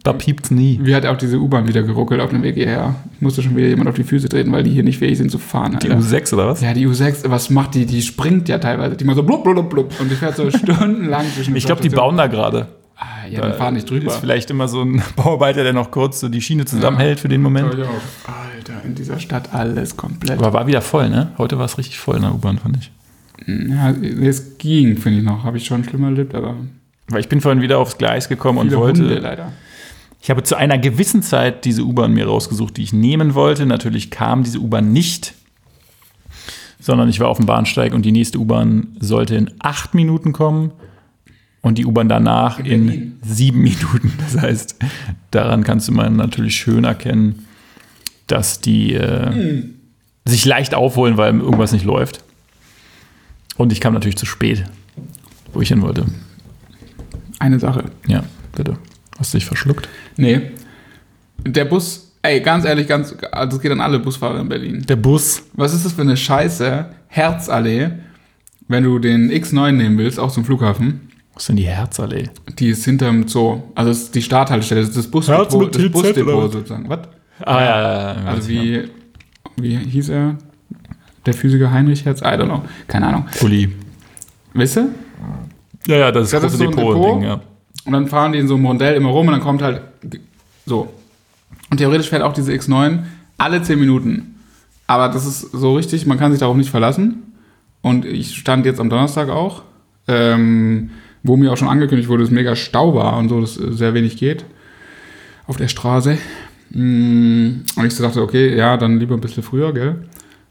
Da piept's nie. Wie hat auch diese U-Bahn wieder geruckelt auf dem Weg hierher? Ich musste schon wieder jemand auf die Füße treten, weil die hier nicht fähig sind zu fahren. Die Alter. U sechs oder was? Ja, die U sechs, was macht die? Die springt ja teilweise. Die mal so blub, blub, blub. Und die fährt so stundenlang zwischen den Ich glaube, die bauen da gerade. Ah, ja, dann fahr nicht drüber. Ist vielleicht immer so ein Bauarbeiter, der noch kurz so die Schiene zusammenhält ja, für den Moment. Ja. Alter, in dieser Stadt alles komplett. Aber war wieder voll, ne? Heute war es richtig voll in der U-Bahn, fand ich. Ja, es ging, finde ich noch. Habe ich schon schlimmer erlebt, aber... Weil ich bin vorhin wieder aufs Gleis gekommen und wollte... Hunde, leider. Ich habe zu einer gewissen Zeit diese U-Bahn mir rausgesucht, die ich nehmen wollte. Natürlich kam diese U-Bahn nicht, sondern ich war auf dem Bahnsteig und die nächste U-Bahn sollte in acht Minuten kommen. Und die U-Bahn danach in, in sieben Minuten. Das heißt, daran kannst du mal natürlich schön erkennen, dass die äh, mhm. sich leicht aufholen, weil irgendwas nicht läuft. Und ich kam natürlich zu spät, wo ich hin wollte. Eine Sache. Ja, bitte. Hast du dich verschluckt? Nee. Der Bus, ey, ganz ehrlich, ganz, also es geht an alle Busfahrer in Berlin. Der Bus. Was ist das für eine Scheiße? Herzallee, wenn du den X neun nehmen willst, auch zum Flughafen. Was ist denn die Herzallee? Die ist hinterm Zoo. Also das ist die Starthaltestelle, das ist das Busdepot, das Busdepot sozusagen. Was? Ah, ja, ja, ja. Also wie, wie hieß er? Der Physiker Heinrich Hertz? I don't know. Keine Ahnung. Uli. Weißt du? Ja, ja, das ist das große ist so Depot-Ding, ja. Und dann fahren die in so einem Rondell immer rum und dann kommt halt so. Und theoretisch fährt auch diese X neun alle zehn Minuten. Aber das ist so richtig, man kann sich darauf nicht verlassen. Und ich stand jetzt am Donnerstag auch, ähm, wo mir auch schon angekündigt wurde, dass es mega Stau war und so, dass sehr wenig geht auf der Straße. Und ich so dachte, okay, ja, dann lieber ein bisschen früher, gell?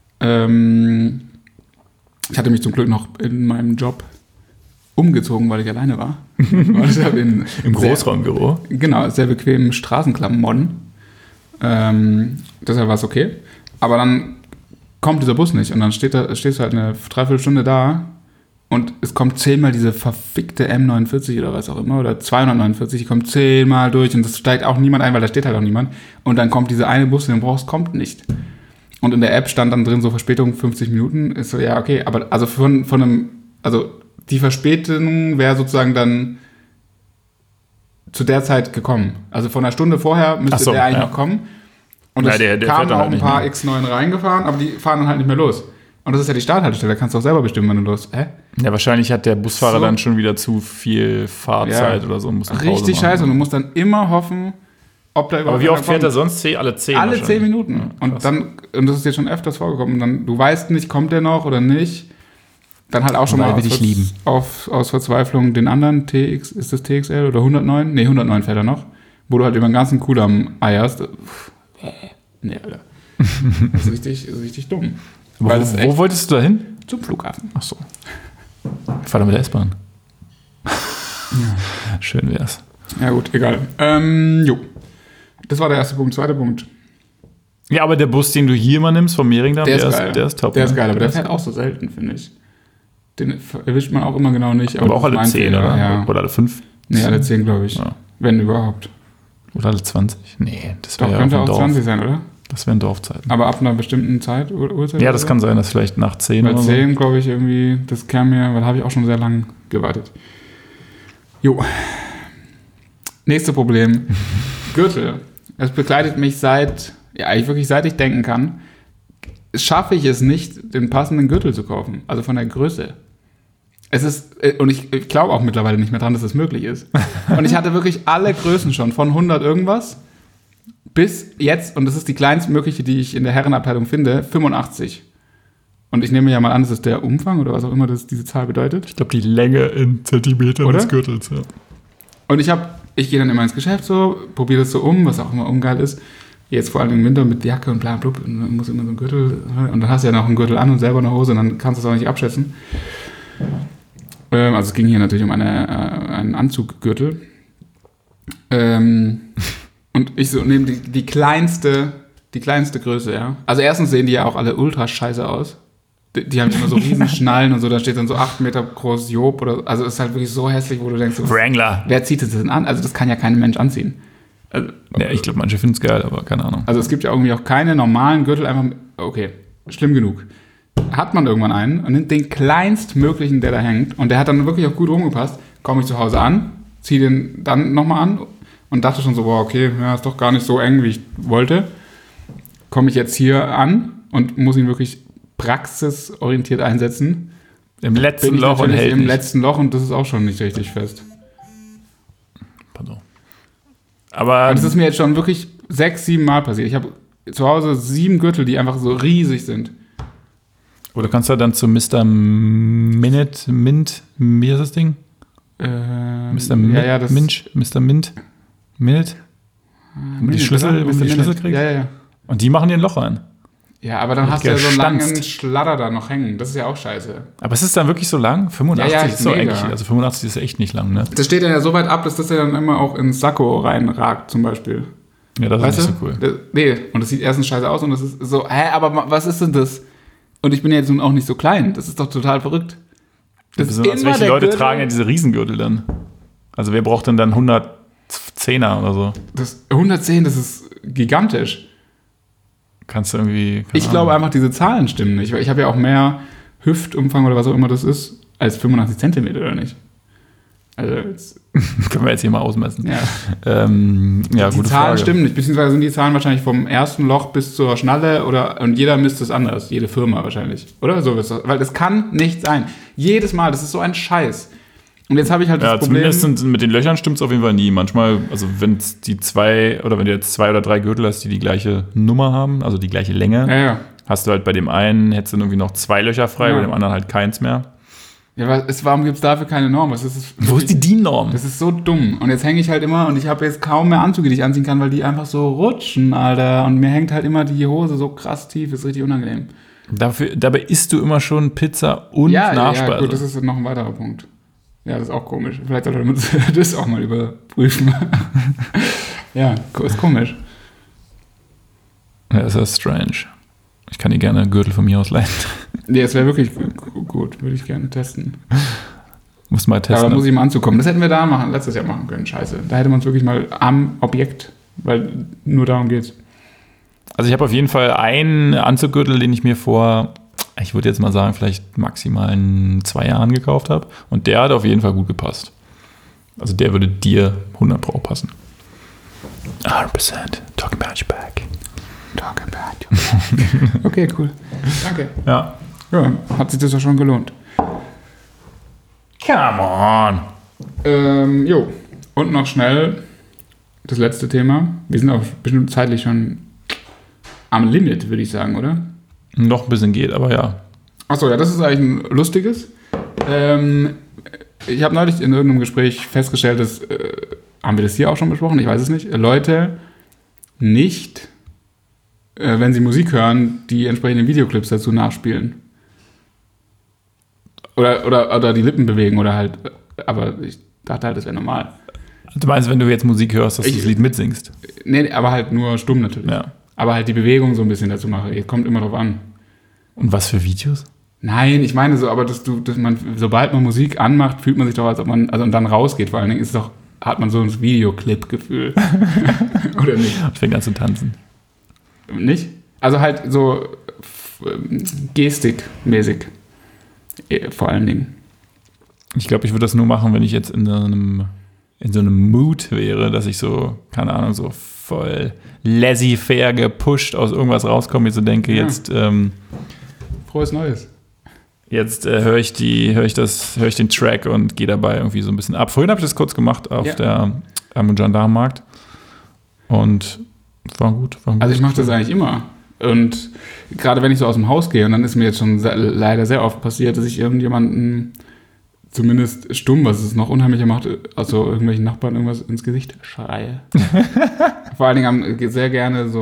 Ähm, ich hatte mich zum Glück noch in meinem Job umgezogen, weil ich alleine war. Also in Im Großraumbüro? Genau, sehr bequemen Straßenklamotten. Ähm, deshalb war es okay. Aber dann kommt dieser Bus nicht und dann steht da, stehst du halt eine Dreiviertelstunde da und es kommt zehnmal diese verfickte M neunundvierzig oder was auch immer oder zweihundertneunundvierzig, die kommt zehnmal durch und es steigt auch niemand ein, weil da steht halt auch niemand. Und dann kommt dieser eine Bus, den du brauchst, kommt nicht. Und in der App stand dann drin so Verspätung fünfzig Minuten. Ist so, ja, okay, aber also von, von einem, also die Verspätung wäre sozusagen dann zu der Zeit gekommen. Also von einer Stunde vorher müsste so, der eigentlich ja. noch kommen. Und es ja, der, der kamen auch halt ein paar X neun reingefahren, aber die fahren dann halt nicht mehr los. Und das ist ja die Starthaltestelle, da kannst du auch selber bestimmen, wann du los. Hä? Ja, wahrscheinlich hat der Busfahrer so. dann schon wieder zu viel Fahrzeit ja. oder so. Und muss richtig scheiße und du musst dann immer hoffen, ob da überhaupt. Aber wie oft fährt er sonst? Alle zehn? Alle zehn Minuten. Ja, und dann, und das ist jetzt schon öfters vorgekommen, und dann, du weißt nicht, kommt der noch oder nicht. Dann halt auch schon Weil mal aus, lieben. Auf, aus Verzweiflung den anderen T X, ist das T X L oder hundertneun? Ne, hundertneun fährt er noch. Wo du halt über den ganzen Kudamm eierst. Nee, Alter. Das ist richtig, ist richtig dumm. Wo, Weil wo wolltest du da hin? Zum Flughafen. Ach so. Ich fahr doch mit der S-Bahn. Ja. Schön wär's. Ja gut, egal. Ähm, jo. Das war der erste Punkt. Zweiter Punkt. Ja, aber der Bus, den du hier mal nimmst, vom Mehringdamm, der, der, ist, ist, der ist top. Der ist ne? geil, aber der fährt auch so selten, finde ich. Den erwischt man auch immer genau nicht. Aber, aber auch alle zehn, oder? Ja. Oder alle fünf? Nee, alle zehn, glaube ich. Ja. Wenn überhaupt. Oder alle zwanzig? Nee, das wäre ja könnte auch Dorf. zwanzig sein, oder? Das wären Dorfzeiten. Aber ab einer bestimmten Zeit, Uhrzeit? Ja, das kann sein, dass vielleicht nach zehn Bei oder zehn, so. glaube ich, irgendwie, das kam mir, weil da habe ich auch schon sehr lange gewartet. Jo. Nächstes Problem. Gürtel. Es begleitet mich seit, ja, eigentlich wirklich seit ich denken kann, schaffe ich es nicht, den passenden Gürtel zu kaufen. Also von der Größe. Es ist, und ich, ich glaube auch mittlerweile nicht mehr dran, dass es möglich ist. Und ich hatte wirklich alle Größen schon, von hundert irgendwas bis jetzt, und das ist die kleinstmögliche, die ich in der Herrenabteilung finde, fünfundachtzig. Und ich nehme ja mal an, das ist der Umfang oder was auch immer das diese Zahl bedeutet. Ich glaube, die Länge in Zentimetern oder? Des Gürtels, ja. Und ich habe, ich gehe dann immer ins Geschäft so, probiere das so um, was auch immer ungeil ist. Jetzt vor allem im Winter mit Jacke und bla bla, und dann muss immer so ein Gürtel, und dann hast du ja noch einen Gürtel an und selber eine Hose, und dann kannst du es auch nicht abschätzen. Ähm, also es ging hier natürlich um eine, äh, einen Anzuggürtel. Ähm, und ich so nehme die, die kleinste, die kleinste Größe, ja. Also erstens sehen die ja auch alle ultra scheiße aus. Die, die haben immer so riesen Schnallen und so, da steht dann so acht Meter groß Job oder, also es ist halt wirklich so hässlich, wo du denkst, so, Wrangler. Wer zieht das denn an? Also das kann ja kein Mensch anziehen. Also, ja, ich glaube, manche finden es geil, aber keine Ahnung. Also es gibt ja irgendwie auch keine normalen Gürtel, einfach, okay, schlimm genug. Hat man irgendwann einen und nimmt den kleinstmöglichen, der da hängt, und der hat dann wirklich auch gut rumgepasst, komme ich zu Hause an, ziehe den dann nochmal an und dachte schon so, boah, okay, ja, ist doch gar nicht so eng, wie ich wollte. Komme ich jetzt hier an und muss ihn wirklich praxisorientiert einsetzen. Im letzten Bin ich Loch und natürlich hält im nicht. letzten Loch und das ist auch schon nicht richtig fest. Pardon. Aber Und das ist mir jetzt schon wirklich sechs, sieben Mal passiert. Ich habe zu Hause sieben Gürtel, die einfach so riesig sind. oder du kannst ja dann zu Mister Minute, Mint, wie ist das Ding? Ähm, Mister Mint, ja, ja, das Minch, Mister Mint, Minute, wo du die Schlüssel, wo du die Schlüssel kriegst. Ja, ja, ja. Und die machen dir ein Loch rein. Ja, aber dann Wird hast du ja so einen langen gestanzt. Schladder da noch hängen. Das ist ja auch scheiße. Aber es ist dann wirklich so lang? fünfundachtzig Ja, ja, ist so mega. eigentlich, also fünfundachtzig ist echt nicht lang, ne? Das steht ja so weit ab, dass das ja dann immer auch ins Sakko reinragt, zum Beispiel. Ja, das Weißt ist du? nicht so cool. Das, nee, und das sieht erstens scheiße aus und das ist so, hä, aber ma- was ist denn das? Und ich bin ja jetzt nun auch nicht so klein. Das ist doch total verrückt. Das ist Besonders immer welche der Leute Gürtel. tragen ja diese Riesengürtel dann? Also wer braucht denn dann hundertzehner oder so? Das hundertzehn, das ist gigantisch. Kannst du irgendwie... keine Ich glaube Ahnung. einfach, diese Zahlen stimmen nicht. Weil ich habe ja auch mehr Hüftumfang oder was auch immer das ist, als fünfundachtzig Zentimeter, oder nicht? Also, jetzt, Können wir jetzt hier mal ausmessen. ja. Ähm, ja, Die gute Zahlen Frage. stimmen nicht, beziehungsweise sind die Zahlen wahrscheinlich vom ersten Loch bis zur Schnalle oder und jeder misst es anders, jede Firma wahrscheinlich. Oder? So ist das. Weil das kann nicht sein. Jedes Mal, das ist so ein Scheiß. Und jetzt habe ich halt das Ja, Problem. zumindest sind, mit den Löchern stimmt es auf jeden Fall nie. Manchmal, also wenn es die zwei, oder wenn du jetzt zwei oder drei Gürtel hast, die die gleiche Nummer haben, also die gleiche Länge, Ja, ja. hast du halt bei dem einen, hättest du irgendwie noch zwei Löcher frei, Ja. bei dem anderen halt keins mehr. Ja, aber es, warum gibt es dafür keine Norm? Das ist, Wo ist die D I N-Norm? das ist so dumm. Und jetzt hänge ich halt immer und ich habe jetzt kaum mehr Anzüge, die ich anziehen kann, weil die einfach so rutschen, Alter. Und mir hängt halt immer die Hose so krass tief, ist richtig unangenehm. Dafür, dabei isst du immer schon Pizza und ja, Nachspeise. ja, gut, das ist noch ein weiterer Punkt. Ja, das ist auch komisch. Vielleicht sollte man das auch mal überprüfen. Ja, ist komisch. Ja, das ist strange. Ich kann dir gerne Gürtel von mir aus leihen. Nee, es wäre wirklich gu- gut, würde ich gerne testen. Muss mal Ja, testen. aber muss ich mal anzukommen. Das hätten wir da machen, letztes Jahr machen können, scheiße. Da hätte man es wirklich mal am Objekt, weil nur darum geht's. Also ich habe auf jeden Fall einen Anzuggürtel, den ich mir vor, ich würde jetzt mal sagen, vielleicht maximal in zwei Jahren gekauft habe. Und der hat auf jeden Fall gut gepasst. Also der würde dir hundert Pro passen. hundert Prozent. Talking about your back. Talk about you. Okay, cool. Danke. Ja. Ja, hat sich das ja schon gelohnt. Come on. Ähm, jo. Und noch schnell das letzte Thema. Wir sind auch bestimmt zeitlich schon am Limit, würde ich sagen, oder? Noch ein bisschen geht, aber ja. Achso, ja, das ist eigentlich ein lustiges. Ähm, ich habe neulich in irgendeinem Gespräch festgestellt, dass, äh, haben wir das hier auch schon besprochen? Ich weiß es nicht. Leute nicht, äh, wenn sie Musik hören, die entsprechenden Videoclips dazu nachspielen. Oder, oder, oder die Lippen bewegen oder halt, aber ich dachte halt, das wäre normal. Du meinst, wenn du jetzt Musik hörst, dass Ich- du das Lied mitsingst? Nee, aber halt nur stumm natürlich. Ja. Aber halt die Bewegung so ein bisschen dazu mache. Kommt immer drauf an. Und was für Videos? Nein, ich meine so, aber dass du, dass man, sobald man Musik anmacht, fühlt man sich doch, als ob man, also und dann rausgeht vor allen Dingen, ist doch, hat man so ein Videoclip-Gefühl. Oder nicht? Fängt an zu tanzen. Nicht? Also halt so f- ähm, gestikmäßig. Eh, Vor allen Dingen. Ich glaube, ich würde das nur machen, wenn ich jetzt in so einem, in so einem Mood wäre, dass ich so, keine Ahnung, so voll laissez-faire gepusht aus irgendwas rauskomme, ich so denke, Ja. jetzt, ähm, Frohes Neues. jetzt äh, höre ich die, höre ich das, höre ich den Track und gehe dabei irgendwie so ein bisschen ab. Vorhin habe ich das kurz gemacht auf Ja. der am Gendarmenmarkt und war gut. War gut. Also ich mache das eigentlich immer. Und gerade wenn ich so aus dem Haus gehe, und dann ist mir jetzt schon sehr, leider sehr oft passiert, dass ich irgendjemanden, zumindest stumm, was es noch unheimlicher macht, also irgendwelchen Nachbarn irgendwas ins Gesicht schreie. Vor allen Dingen haben sehr gerne so,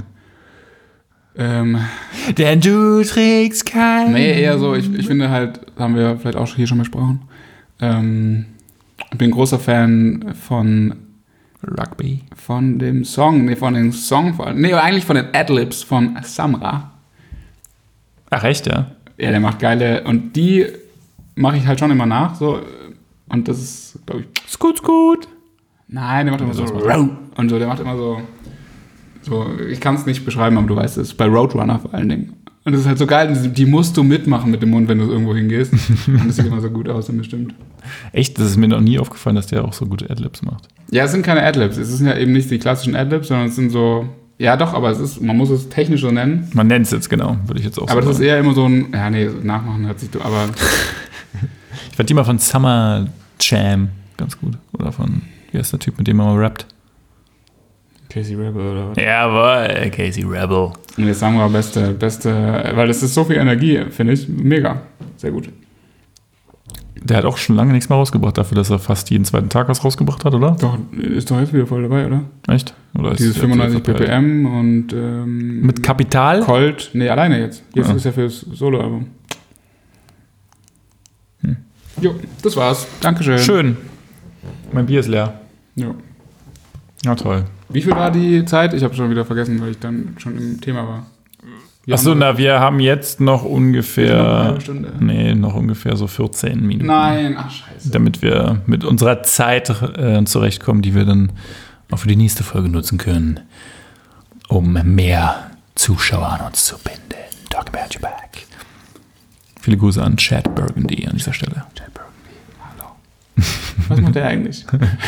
ähm, Denn du trägst kein... nee, eher so, ich, ich finde halt, haben wir vielleicht auch hier schon besprochen, ähm, ich bin großer Fan von Rugby. Von dem Song, nee, von dem Song, von, nee, eigentlich von den Adlibs von Samra. Ach, echt, ja? Ja, der macht geile, und die mache ich halt schon immer nach, so, und das ist, glaube ich, Scoot, scoot. nein, der macht immer so, Das macht und so, der macht immer so, so, ich kann es nicht beschreiben, aber du weißt es, bei Roadrunner vor allen Dingen. Und das ist halt so geil, die musst du mitmachen mit dem Mund, wenn du irgendwo hingehst. Und das sieht immer so gut aus, dann bestimmt. Echt? Das ist mir noch nie aufgefallen, dass der auch so gute Adlibs macht. Ja, es sind keine Adlibs. Es sind ja eben nicht die klassischen Adlibs, sondern es sind so, ja doch, aber es ist, man muss es technisch so nennen. Man nennt es jetzt genau, würde ich jetzt auch aber so das sagen. ist eher immer so ein, ja nee, nachmachen hört sich, aber... Ich fand die mal von Summer Jam ganz gut. Oder von, wie heißt der Typ, mit dem man mal rappt? Casey Rebel oder was? Jawohl, Casey Rebel. Und jetzt sagen wir beste, beste, weil das ist so viel Energie, finde ich, mega, sehr gut. Der hat auch schon lange nichts mehr rausgebracht, dafür, dass er fast jeden zweiten Tag was rausgebracht hat, oder? Doch, ist doch jetzt wieder voll dabei, oder? Echt? Oder Dieses ist fünfundneunzig ppm und ähm, mit Kapital? Colt, nee, alleine jetzt. Jetzt Ja. ist ja fürs Soloalbum. Hm. Jo, das war's. Dankeschön. Schön. Mein Bier ist leer. Jo. Ja, toll. Wie viel war die Zeit? Ich habe schon wieder vergessen, weil ich dann schon im Thema war. Wir Achso, haben- na, wir haben jetzt noch Noch eine ungefähr. halbe Stunde. Nee, noch ungefähr so vierzehn Minuten. Nein, ach scheiße. Damit wir mit unserer Zeit äh, zurechtkommen, die wir dann auch für die nächste Folge nutzen können, um mehr Zuschauer an uns zu binden. Talk about your back. Viele Grüße an Chad Burgundy an dieser Stelle. Chad Burgundy, hallo. Was macht der eigentlich?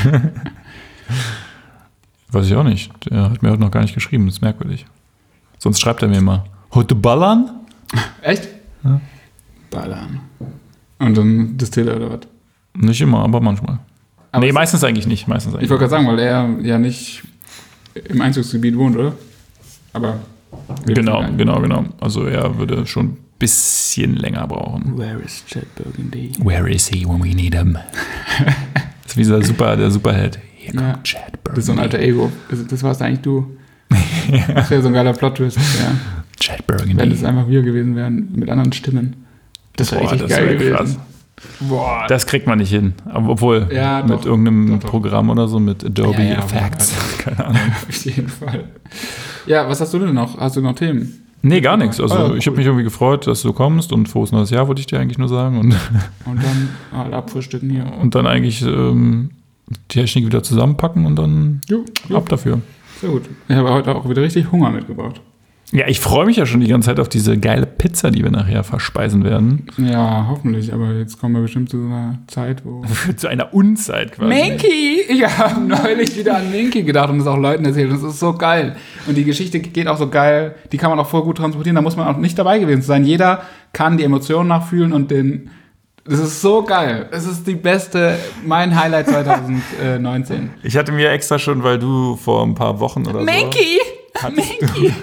Weiß ich auch nicht. Der hat mir heute noch gar nicht geschrieben, das ist merkwürdig. Sonst schreibt er mir immer, heute ballern? Echt? Ja. Ballern. Und dann Distiller oder was? Nicht immer, aber manchmal. Aber nee, es- meistens eigentlich nicht. Meistens Ich eigentlich. wollte gerade sagen, weil er ja nicht im Einzugsgebiet wohnt, oder? Aber. Genau, genau, genau. Also er würde schon ein bisschen länger brauchen. Where is Chad Burgundy? Where is he when we need him? Das ist wie dieser Super, der Superheld. Hier kommt Ja. Chad Das ist so ein Burgundy. alter Ego. Das, das warst eigentlich du. Das wäre so ein geiler Plot-Twist, ja. Chad Wenn Burgundy. es einfach wir gewesen wären, mit anderen Stimmen. Das wäre Boah, richtig das geil wär gewesen. krass. Boah. Das kriegt man nicht hin. Aber obwohl, Ja, mit doch. irgendeinem Doch, doch. Programm oder so, mit Adobe Ja, ja, Effects. auf Keine Ahnung. Auf jeden Fall. Ja, was hast du denn noch? Hast du noch Themen? Nee, gar nichts. Also Ah, ja, ich habe cool. mich irgendwie gefreut, dass du kommst und frohes neues Jahr, wollte ich dir eigentlich nur sagen. Und, Und dann halt abfrühstücken hier. und dann eigentlich ähm, die Technik wieder zusammenpacken und dann Jo, jo. ab dafür. Sehr gut. Ich habe heute auch wieder richtig Hunger mitgebracht. Ja, ich freue mich ja schon die ganze Zeit auf diese geile Pizza, die wir nachher verspeisen werden. Ja, hoffentlich. Aber jetzt kommen wir bestimmt zu so einer Zeit, wo... Zu einer Unzeit quasi. Minky! Ich habe neulich wieder an Minky gedacht und das auch Leuten erzählt. Und das ist so geil. Und die Geschichte geht auch so geil. Die kann man auch voll gut transportieren. Da muss man auch nicht dabei gewesen sein. Jeder kann die Emotionen nachfühlen und den... Das ist so geil. Es ist die beste... Mein Highlight zwanzig neunzehn. Ich hatte mir extra schon, weil du vor ein paar Wochen oder so... Minky! hattest Minky!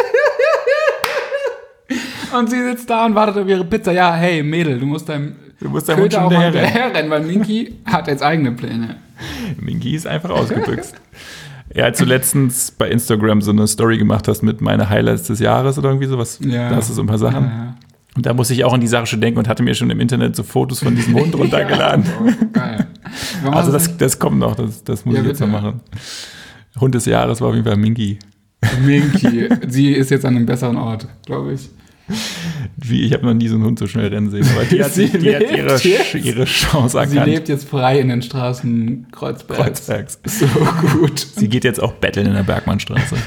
Und sie sitzt da und wartet auf ihre Pizza. Ja, hey, Mädel, du musst deinem Du musst deinem Hund Köter schon auch mal hinterherrennen. hinterherrennen, weil Minky hat jetzt eigene Pläne. Minky ist einfach ausgebüxt. Ja, als du letztens bei Instagram so eine Story gemacht hast mit meine Highlights des Jahres oder irgendwie sowas, Ja. da hast du so ein paar Sachen. Ja, ja. Und da musste ich auch an die Sache schon denken und hatte mir schon im Internet so Fotos von diesem Hund runtergeladen. Ja, oh, geil. Warum Also hast du das, das kommt noch, das, das muss Ja, ich jetzt bitte. noch machen. Hund des Jahres war auf jeden Fall Minky. Minky, sie ist jetzt an einem besseren Ort, glaube ich. Wie, ich habe noch nie so einen Hund so schnell rennen sehen. Aber die hat, Sie die hat lebt ihre, jetzt. ihre Chance Sie erkannt. lebt jetzt frei in den Straßen Kreuzbergs. Kreuzbergs. So gut. Sie geht jetzt auch betteln in der Bergmannstraße.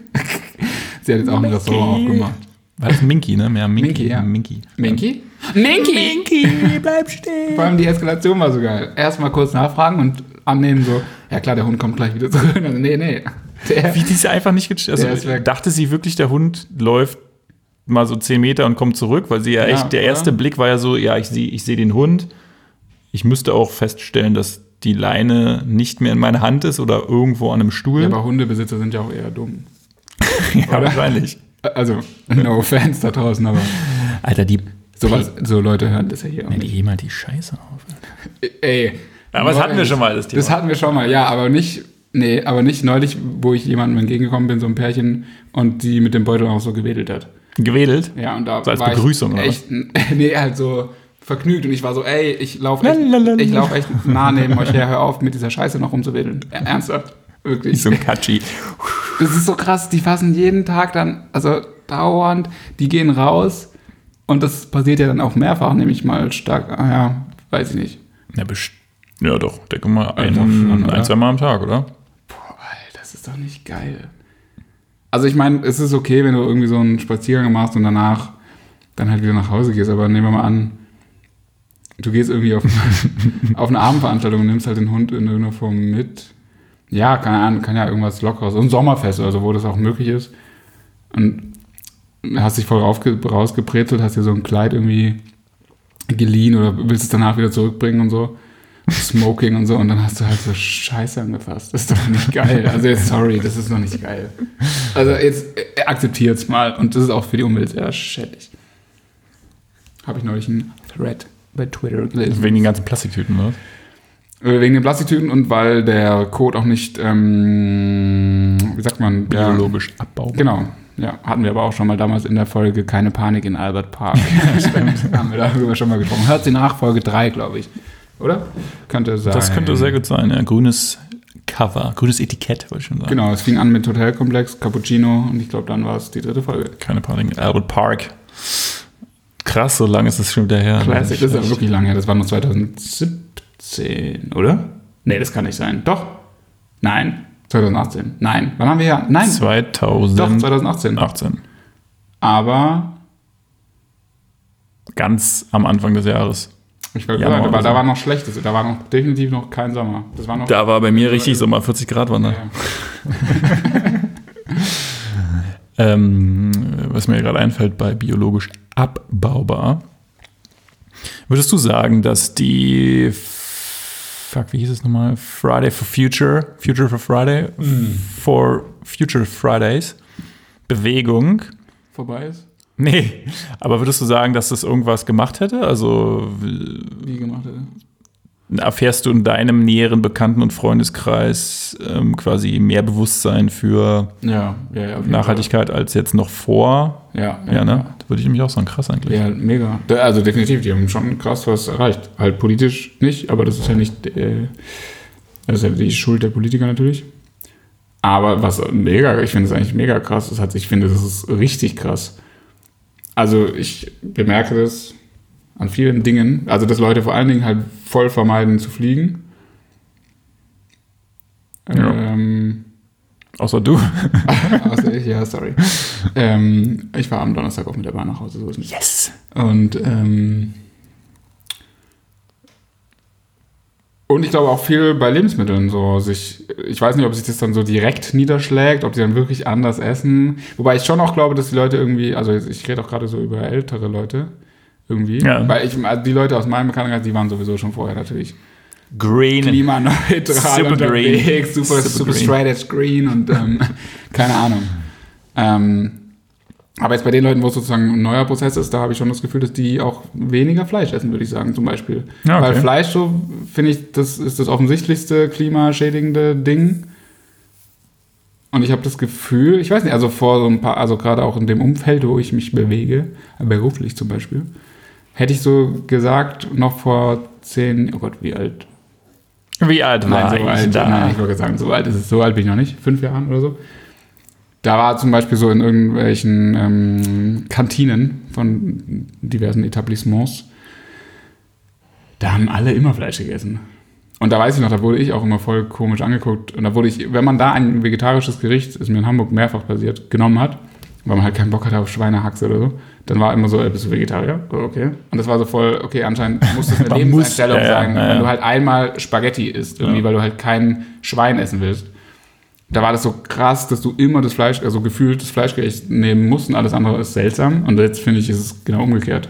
Sie hat jetzt auch ein Restaurant aufgemacht. War das Minky, ne? Mehr Minky. Minky, ja. Minky. Minky? Minky! Minky, bleib stehen. Vor allem die Eskalation war so geil. Erstmal kurz nachfragen und annehmen so, ja klar, der Hund kommt gleich wieder zurück. Also, nee, nee. Der, Wie die ist einfach nicht gecheckt. Also, Der ist weg. dachte sie wirklich, der Hund läuft mal so zehn Meter und kommt zurück, weil sie ja, Ja, echt, der oder? erste Blick war ja so, ja, ich sehe ich seh den Hund. Ich müsste auch feststellen, dass die Leine nicht mehr in meiner Hand ist oder irgendwo an einem Stuhl. ja, aber Hundebesitzer sind ja auch eher dumm. Ja, oder? wahrscheinlich. Also, no offense da draußen, aber Alter, die, sowas, so Leute hören das ja hier auch ja, die nicht. geh mal die Scheiße auf. Ey. Aber das hatten wir schon mal, das Thema. Das hatten wir schon mal, ja, aber nicht, nee, aber nicht neulich, wo ich jemandem entgegengekommen bin, so ein Pärchen, und die mit dem Beutel auch so gewedelt hat. Gewedelt? Ja, und da So als war Begrüßung, ich oder echt, nee, halt so vergnügt und ich war so, ey, ich laufe echt, Lalalala. ich lauf echt nah neben euch her, hör auf, mit dieser Scheiße noch rumzuwedeln. Ja, ernsthaft, wirklich. So ein Katschi. Das ist so krass, die fassen jeden Tag dann, also dauernd, die gehen raus und das passiert ja dann auch mehrfach, nehme ich mal stark, ah ja, weiß ich nicht. Ja, best- ja doch, denke mal, ein, Einfach schon, oder? ein, zwei Mal am Tag, oder? Boah, Alter, das ist doch nicht geil. Also ich meine, es ist okay, wenn du irgendwie so einen Spaziergang machst und danach dann halt wieder nach Hause gehst. Aber nehmen wir mal an, du gehst irgendwie auf, auf eine Abendveranstaltung und nimmst halt den Hund in irgendeiner Form mit. Ja, keine Ahnung, kann ja irgendwas Lockeres. Und Sommerfest oder so, wo das auch möglich ist. Und hast dich voll raufge- rausgebrezelt, hast dir so ein Kleid irgendwie geliehen oder willst es danach wieder zurückbringen und so. Smoking und so. Und dann hast du halt so Scheiße angefasst. Das ist doch nicht geil. Also jetzt, sorry, das ist noch nicht geil. Also jetzt äh, akzeptiert's mal. Und das ist auch für die Umwelt sehr schädlich. Habe ich neulich einen Thread bei Twitter gelesen. Wegen den ganzen Plastiktüten, oder? Wegen den Plastiktüten und weil der Code auch nicht, ähm, wie sagt man? Biologisch ja, abbaubar. Genau, ja. Hatten wir aber auch schon mal damals in der Folge Keine Panik in Albert Park. Stimmt, haben wir darüber schon mal gesprochen. Hört sie nach, Folge drei, glaube ich. Oder? Könnte sein. Das könnte sehr gut sein, ja. Grünes Cover, grünes Etikett, wollte ich schon sagen. Genau, es fing an mit Hotelkomplex, Cappuccino und ich glaube, dann war es die dritte Folge. Keine Panik in Albert Park. Krass, so lange ist das schon wieder her. Classic, das ist ja wirklich lange her. Das war noch zwanzig siebzehn, oder? Nee, das kann nicht sein. Doch. Nein. zwanzig achtzehn. Nein. Wann haben wir her? Nein. zweitausend Doch, zwanzig achtzehn. achtzehn. Aber ganz am Anfang des Jahres. Ich wollte Ja, sagen, aber so. da war noch Schlechtes. Da war noch definitiv noch kein Sommer. Das war noch Da war bei mir richtig Sommer, vierzig Grad waren da. Ja. Ähm, was mir gerade einfällt, bei biologisch abbaubar. Würdest du sagen, dass die fuck, wie hieß es nochmal? Friday for Future, Future for Friday, mm. for Future Fridays Bewegung vorbei ist? Nee, aber würdest du sagen, dass das irgendwas gemacht hätte? Also wie gemacht hätte? Erfährst du in deinem näheren Bekannten- und Freundeskreis ähm, quasi mehr Bewusstsein für ja, ja, ja, Nachhaltigkeit Fall. als jetzt noch vor? Ja, ja, ja ne? Ja. Da würde ich nämlich auch sagen, krass eigentlich. Ja, mega. Also definitiv, die haben schon krass was erreicht. Halt politisch nicht, aber das ist ja nicht, äh, das ist ja die Schuld der Politiker natürlich. Aber was mega, ich finde es eigentlich mega krass, das hat, ich finde, das ist richtig krass. Also ich bemerke das an vielen Dingen, also dass Leute vor allen Dingen halt voll vermeiden zu fliegen. Ja. Ähm, Außer du. außer ich, ja, sorry. ähm, ich war am Donnerstag auch mit der Bahn nach Hause. So ist nicht. Yes! Und, ähm, und ich glaube auch viel bei Lebensmitteln so sich, ich weiß nicht, ob sich das dann so direkt niederschlägt, ob die dann wirklich anders essen. Wobei ich schon auch glaube, dass die Leute irgendwie, also ich rede auch gerade so über ältere Leute, irgendwie. Ja. Weil ich, die Leute aus meinem Bekanntenkreis, die waren sowieso schon vorher natürlich Green. klimaneutral Super unterwegs, green. super, Super super green. straight edge green und ähm, keine Ahnung. Ähm, aber jetzt bei den Leuten, wo es sozusagen ein neuer Prozess ist, da habe ich schon das Gefühl, dass die auch weniger Fleisch essen, würde ich sagen, zum Beispiel. Ja, okay. Weil Fleisch, so finde ich, das ist das offensichtlichste klimaschädigende Ding. Und ich habe das Gefühl, ich weiß nicht, also vor so ein paar, also gerade auch in dem Umfeld, wo ich mich bewege, beruflich zum Beispiel, hätte ich so gesagt, noch vor zehn, oh Gott, wie alt? Wie alt war Nein, so ich alt, da? nein, ich wollte sagen, so alt ist es, so alt bin ich noch nicht, fünf Jahren oder so. Da war zum Beispiel so in irgendwelchen ähm, Kantinen von diversen Etablissements, da haben alle immer Fleisch gegessen. Und da weiß ich noch, da wurde ich auch immer voll komisch angeguckt. Und da wurde ich, wenn man da ein vegetarisches Gericht, ist mir in Hamburg mehrfach passiert, genommen hat, weil man halt keinen Bock hatte auf Schweinehaxe oder so, dann war immer so, äh, bist du Vegetarier? Oh, okay. Und das war so voll, okay, anscheinend muss das eine Man Lebenseinstellung muss, ja, sein, ja, ja. wenn du halt einmal Spaghetti isst, irgendwie, Ja. weil du halt kein Schwein essen willst. Da war das so krass, dass du immer das Fleisch, also gefühlt das Fleischgericht nehmen musst und alles andere ist seltsam. Und jetzt finde ich, ist es genau umgekehrt.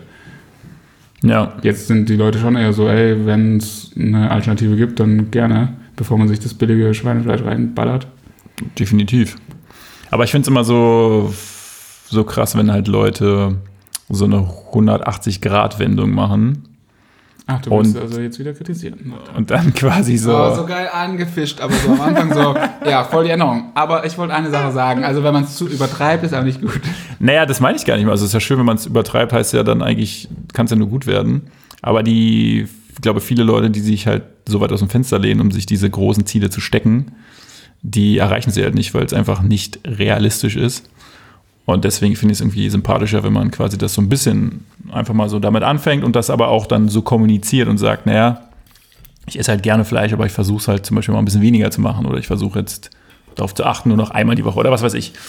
Ja. Jetzt sind die Leute schon eher so, ey, wenn es eine Alternative gibt, dann gerne, bevor man sich das billige Schweinefleisch reinballert. Definitiv. Aber ich finde es immer so, so krass, wenn halt Leute so eine hundertachtzig-Grad-Wendung machen Ach, du Und- willst also jetzt wieder kritisieren. und dann quasi so. Oh, so geil angefischt, aber so am Anfang so, ja, voll die Änderung. Aber ich wollte eine Sache sagen, also wenn man es zu übertreibt, ist auch nicht gut. Naja, das meine ich gar nicht mal. Also es ist ja schön, wenn man es übertreibt, heißt ja dann eigentlich, kann es ja nur gut werden. Aber die, ich glaube, viele Leute, die sich halt so weit aus dem Fenster lehnen, um sich diese großen Ziele zu stecken, die erreichen sie halt nicht, weil es einfach nicht realistisch ist. Und deswegen finde ich es irgendwie sympathischer, wenn man quasi das so ein bisschen einfach mal so damit anfängt und das aber auch dann so kommuniziert und sagt, naja, ich esse halt gerne Fleisch, aber ich versuche es halt zum Beispiel mal ein bisschen weniger zu machen oder ich versuche jetzt darauf zu achten, nur noch einmal die Woche oder was weiß ich.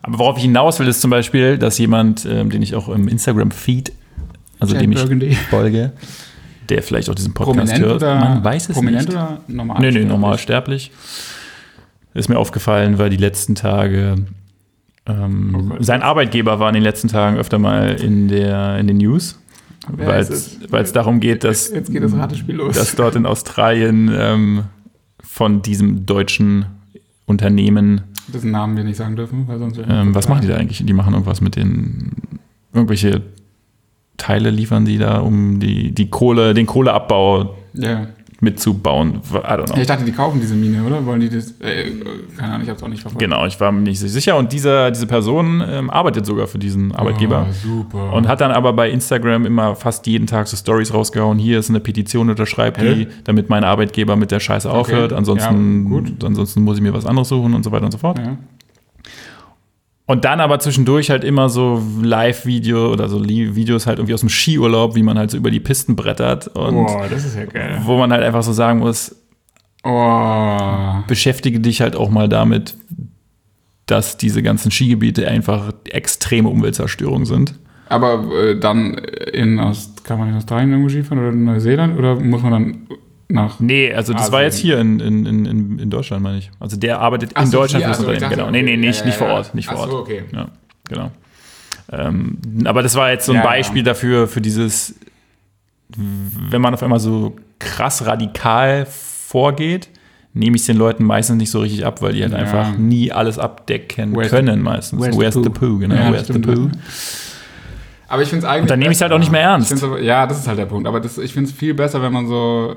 Aber worauf ich hinaus will, ist zum Beispiel, dass jemand, ähm, den ich auch im Instagram-Feed, also Jack dem ich Burgundy. folge, der vielleicht auch diesen Podcast Prominent hört, oder, man weiß es prominent nicht. oder normal? Nee, nee, normal sterblich. Ist mir aufgefallen, weil die letzten Tage ähm, Oh Gott. sein Arbeitgeber war in den letzten Tagen öfter mal in, der, in den News, Wer weil ist es es? weil es darum geht, dass, Jetzt geht das Ratespiel los. dass dort in Australien ähm, von diesem deutschen Unternehmen, Dessen Namen wir nicht sagen dürfen, weil sonst... ähm, was machen die da eigentlich? Die machen irgendwas mit den, irgendwelche Teile liefern die da, um die, die Kohle, den Kohleabbau Ja. mitzubauen. I don't know. Ich dachte, die kaufen diese Mine, oder? Wollen die das... Äh, keine Ahnung, ich hab's auch nicht verfolgt. Genau, ich war mir nicht so sicher. Und dieser, diese Person ähm, arbeitet sogar für diesen Arbeitgeber. Oh, super. Und hat dann aber bei Instagram immer fast jeden Tag so Stories rausgehauen. Hier ist eine Petition, unterschreibt Hä? die, damit mein Arbeitgeber mit der Scheiße Okay. aufhört. Ansonsten, Ja, gut. ansonsten muss ich mir was anderes suchen und so weiter und so fort. Ja. Und dann aber zwischendurch halt immer so Live-Video oder so Li- Videos halt irgendwie aus dem Skiurlaub, wie man halt so über die Pisten brettert. Und Boah, das ist ja geil. wo man halt einfach so sagen muss, Oh. beschäftige dich halt auch mal damit, dass diese ganzen Skigebiete einfach extreme Umweltzerstörung sind. Aber äh, dann in Ost, kann man in Australien irgendwo Skifahren oder in Neuseeland oder muss man dann nach... Nee, also das Ah, war so jetzt hier in, in, in, in Deutschland, meine ich. Also der arbeitet Ach in so, Deutschland hier, fürs also ich Unternehmen. dachte, Genau. Nee, nee, okay, nicht, ja, nicht vor ja, Ort. Nicht Ach vor so, Ort. okay. Ja, genau. Ähm, aber das war jetzt so ein Ja, Beispiel ja. dafür, für dieses, wenn man auf einmal so krass radikal vorgeht, nehme ich es den Leuten meistens nicht so richtig ab, weil die halt Ja. einfach nie alles abdecken Where's können the- meistens. where's the Where's the poo? poo, genau. Ja, Where's the stimmt. poo. Aber ich finde es eigentlich... Und dann nehme ich es halt auch nicht mehr ernst. Ich find's aber, ja, das ist halt der Punkt. Aber das, ich finde es viel besser, wenn man so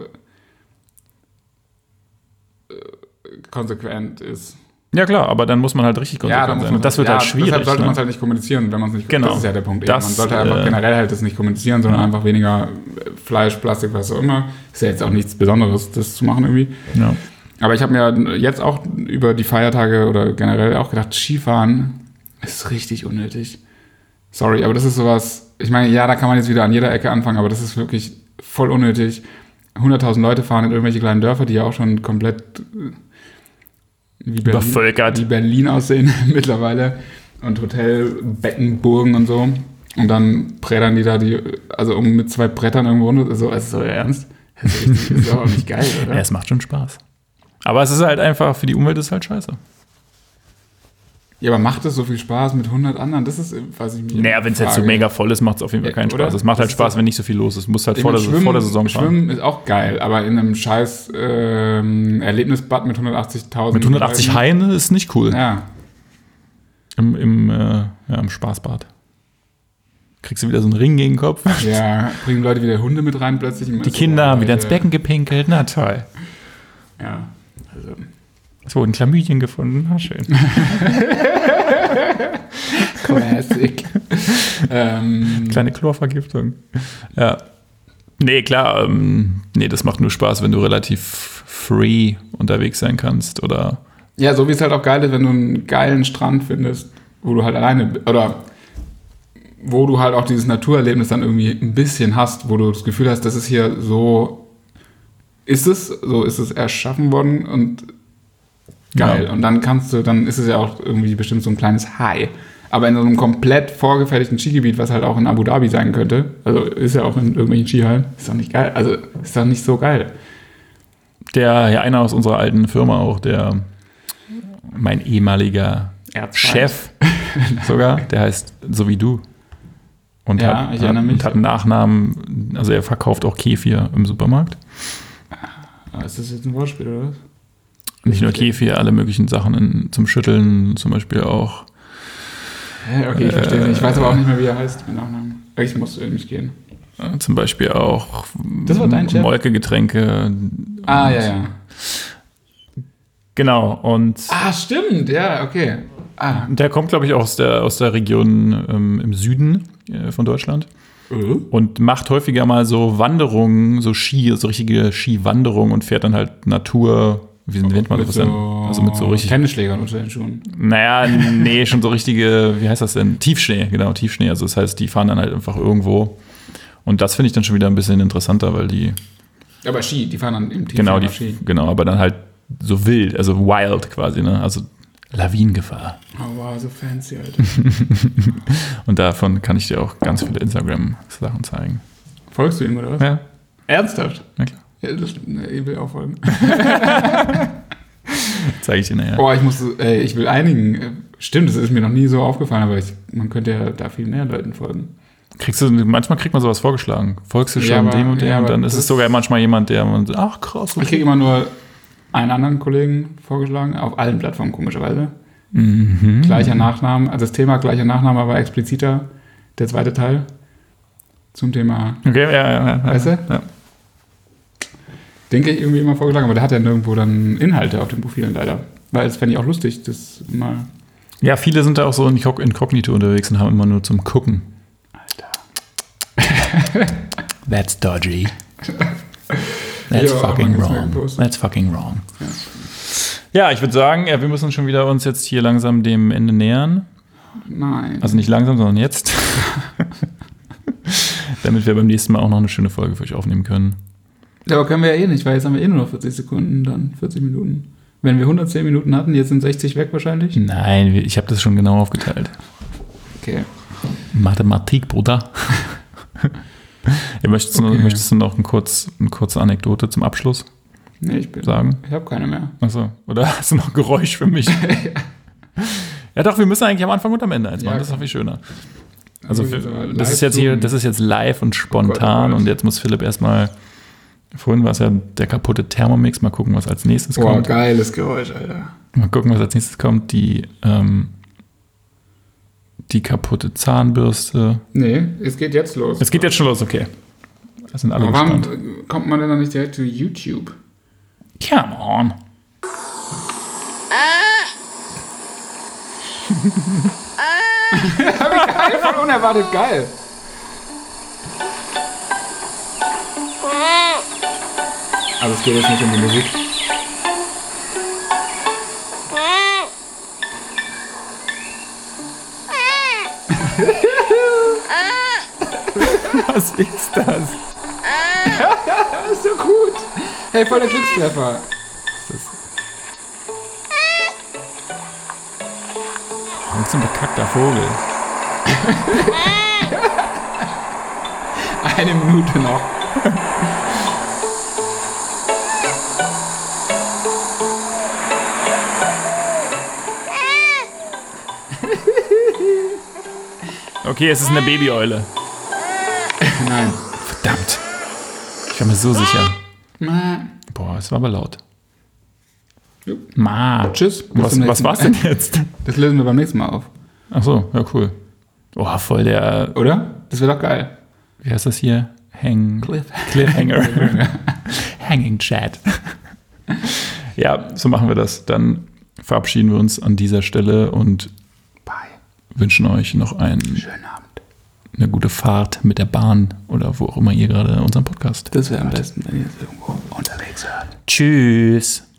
äh, konsequent ist. Ja klar, aber dann muss man halt richtig konsequent da muss sein. man Und das wird ja, halt schwierig. Deshalb sollte ne? man es halt nicht kommunizieren, wenn man es nicht... Genau. Das ist ja der Punkt. Das, man sollte einfach äh, generell halt das nicht kommunizieren, sondern einfach weniger äh, Fleisch, Plastik, was auch immer. Ist ja jetzt auch nichts Besonderes, das zu machen irgendwie. Ja. Aber ich habe mir jetzt auch über die Feiertage oder generell auch gedacht, Skifahren ist richtig unnötig. Sorry, aber das ist sowas, ich meine, ja, da kann man jetzt wieder an jeder Ecke anfangen, aber das ist wirklich voll unnötig. hunderttausend Leute fahren in irgendwelche kleinen Dörfer, die ja auch schon komplett äh, wie Berlin, Übervölkert. wie Berlin aussehen mittlerweile. Und Hotelbetten, Burgen und so. Und dann brettern die da die, also um mit zwei Brettern irgendwo runter. So, ist so ernst? Das ist, richtig, das ist doch auch nicht geil, oder? Ja, es macht schon Spaß. Aber es ist halt einfach, für die Umwelt ist es halt scheiße. Ja, aber macht es so viel Spaß mit hundert anderen? Das ist, was ich mich Naja, wenn es jetzt so frage. mega voll ist, macht es auf jeden Fall Ja, keinen oder? Spaß. Es macht halt Das ist Spaß, so- wenn nicht so viel los ist. Es muss halt Ich vor meine, der, Schwimmen, vor der Saison fahren. Schwimmen ist auch geil, aber in einem scheiß ähm, Erlebnisbad mit hundertachtzigtausend Mit hundertachtzig Leuten- Haien ist nicht cool. Ja. Im, im, äh, ja, im Spaßbad. Kriegst du wieder so einen Ring gegen den Kopf. Ja, bringen Leute wieder Hunde mit rein plötzlich. Die Kinder haben wieder ins Becken gepinkelt. Na toll. Ja, also. Es wurden Chlamydien gefunden. Na schön. Classic. ähm, Kleine Chlorvergiftung. Ja. Nee, klar. Ähm, nee, das macht nur Spaß, wenn du relativ free unterwegs sein kannst. Oder ja, so wie es halt auch geil ist, wenn du einen geilen Strand findest, wo du halt alleine bist. Oder wo du halt auch dieses Naturerlebnis dann irgendwie ein bisschen hast, wo du das Gefühl hast, das ist hier so, ist es, so ist es erschaffen worden und geil. Ja. Und dann kannst du, dann ist es ja auch irgendwie bestimmt so ein kleines High. Aber in so einem komplett vorgefertigten Skigebiet, was halt auch in Abu Dhabi sein könnte, also ist ja auch in irgendwelchen Skihallen, ist doch nicht geil. Also ist doch nicht so geil. der, ja, einer aus unserer alten Firma auch, der, mein ehemaliger Erzfeind. Chef sogar, der heißt so wie du. Und, Ja, hat, ich erinnere hat, mich. und hat einen Nachnamen, also er verkauft auch Kefir im Supermarkt. Ah, ist das jetzt ein Wortspiel oder was? Nicht nur Kefir, alle möglichen Sachen in, zum Schütteln, zum Beispiel auch. Hä, okay, ich verstehe nicht. Ich weiß aber auch nicht mehr, wie er heißt mit Nachnamen. Ich muss nicht gehen. Äh, zum Beispiel auch Das war dein Chef? Molkegetränke. Ah, und- ja, ja. Genau, und Ah, stimmt, ja, okay. Ah. der kommt, glaube ich, auch aus der, aus der Region ähm, im Süden äh, von Deutschland. Und macht häufiger mal so Wanderungen, so Ski, so richtige Skiwanderungen und fährt dann halt Natur, wie nennt man Mit das denn? so Also mit so richtig, Tennisschlägern unter den Schuhen. naja, nee, schon so richtige, wie heißt das denn? Tiefschnee, genau, Tiefschnee. Also das heißt, die fahren dann halt einfach irgendwo. Und das finde ich dann schon wieder ein bisschen interessanter, weil die, Aber Ski, die fahren dann im Tiefschnee genau, die, Ski. genau, aber dann halt so wild, also wild quasi, ne? Also Lawinengefahr. Oh wow, so fancy, Alter. Und davon kann ich dir auch ganz viele Instagram-Sachen zeigen. Folgst du ihm, oder was? Ja. Ernsthaft? Na klar. Ja, das, ne, ich will auch folgen. Zeige ich dir nachher. Boah, ich muss, ey, ich will einigen, äh, stimmt, das ist mir noch nie so aufgefallen, aber ich, man könnte ja da viel mehr Leuten folgen. Kriegst du, manchmal kriegt man sowas vorgeschlagen. Folgst du schon Ja, aber- dem und dem ja, und aber dann ist das- es sogar manchmal jemand, der man sagt, ach krass. Ich kriege immer nur einen anderen Kollegen vorgeschlagen, auf allen Plattformen komischerweise. Mhm. Gleicher Nachname, also das Thema gleicher Nachname war expliziter, der zweite Teil zum Thema, Okay, ja, ja, ja. weißt du? Ja. Den krieg ich irgendwie immer vorgeschlagen, aber der hat ja nirgendwo dann Inhalte auf den Profilen leider. Weil das fände ich auch lustig, das mal... ja, viele sind da auch so inkog- inkognito unterwegs und haben immer nur zum Gucken. Alter. That's dodgy. That's Ja, fucking aber jetzt mal wrong. gepostet. That's fucking wrong. Ja. Ja, ich würde sagen, ja, wir müssen schon wieder uns jetzt hier langsam dem Ende nähern. Nein. Also nicht langsam, sondern jetzt. Damit wir beim nächsten Mal auch noch eine schöne Folge für euch aufnehmen können. Ja, aber können wir ja eh nicht, weil jetzt haben wir eh nur noch vierzig Sekunden, dann vierzig Minuten. Wenn wir hundertzehn Minuten hatten, jetzt sind sechzig weg wahrscheinlich. Nein, wir- ich habe das schon genau aufgeteilt. Okay. Mathematik, Bruder. Ja, möchtest, du, Okay. möchtest du noch ein kurz, eine kurze Anekdote zum Abschluss Nee, ich bin. sagen? Ich habe keine mehr. Achso, oder hast du noch ein Geräusch für mich? Ja doch, wir müssen eigentlich am Anfang und am Ende eins machen, Ja, das ist doch klar. viel schöner. Also muss für, jetzt aber das live ist jetzt hier, zoomen. das ist jetzt live und Oh spontan Gott. und jetzt muss Philipp erstmal, vorhin war es ja der kaputte Thermomix, mal gucken, was als nächstes Boah, kommt. geiles Geräusch, Alter. Mal gucken, was als nächstes kommt. Die, ähm, die kaputte Zahnbürste. Nee, es geht jetzt los. Es geht jetzt schon los, okay. Das sind alle Aber warum gespannt. kommt man denn dann nicht direkt zu YouTube? Come on. Voll unerwartet geil. Also es geht jetzt nicht um die Musik. Was ist das? Das ist so gut. Hey, voll der Glückstreffer. Das ist ein bekackter Vogel. Eine Minute noch. Okay, es ist eine Babyeule. Nein. Verdammt. Ich war mir so sicher. Na, Boah, es war aber laut. Jo. Ma. Tschüss. Bis Was, zum was nächsten war's Mal. denn jetzt? Das lösen wir beim nächsten Mal auf. Ach so, ja, cool. Oh, voll der, Oder? Das wäre doch geil. wie heißt das hier? Hang... Cliff. Cliffhanger. Hanging Chat. Ja, so machen wir das. Dann verabschieden wir uns an dieser Stelle und Bye. wünschen euch noch einen, Schönen Abend. eine gute Fahrt mit der Bahn oder wo auch immer ihr gerade unseren Podcast Das wäre am besten, wenn ihr es irgendwo unterwegs hört. Tschüss.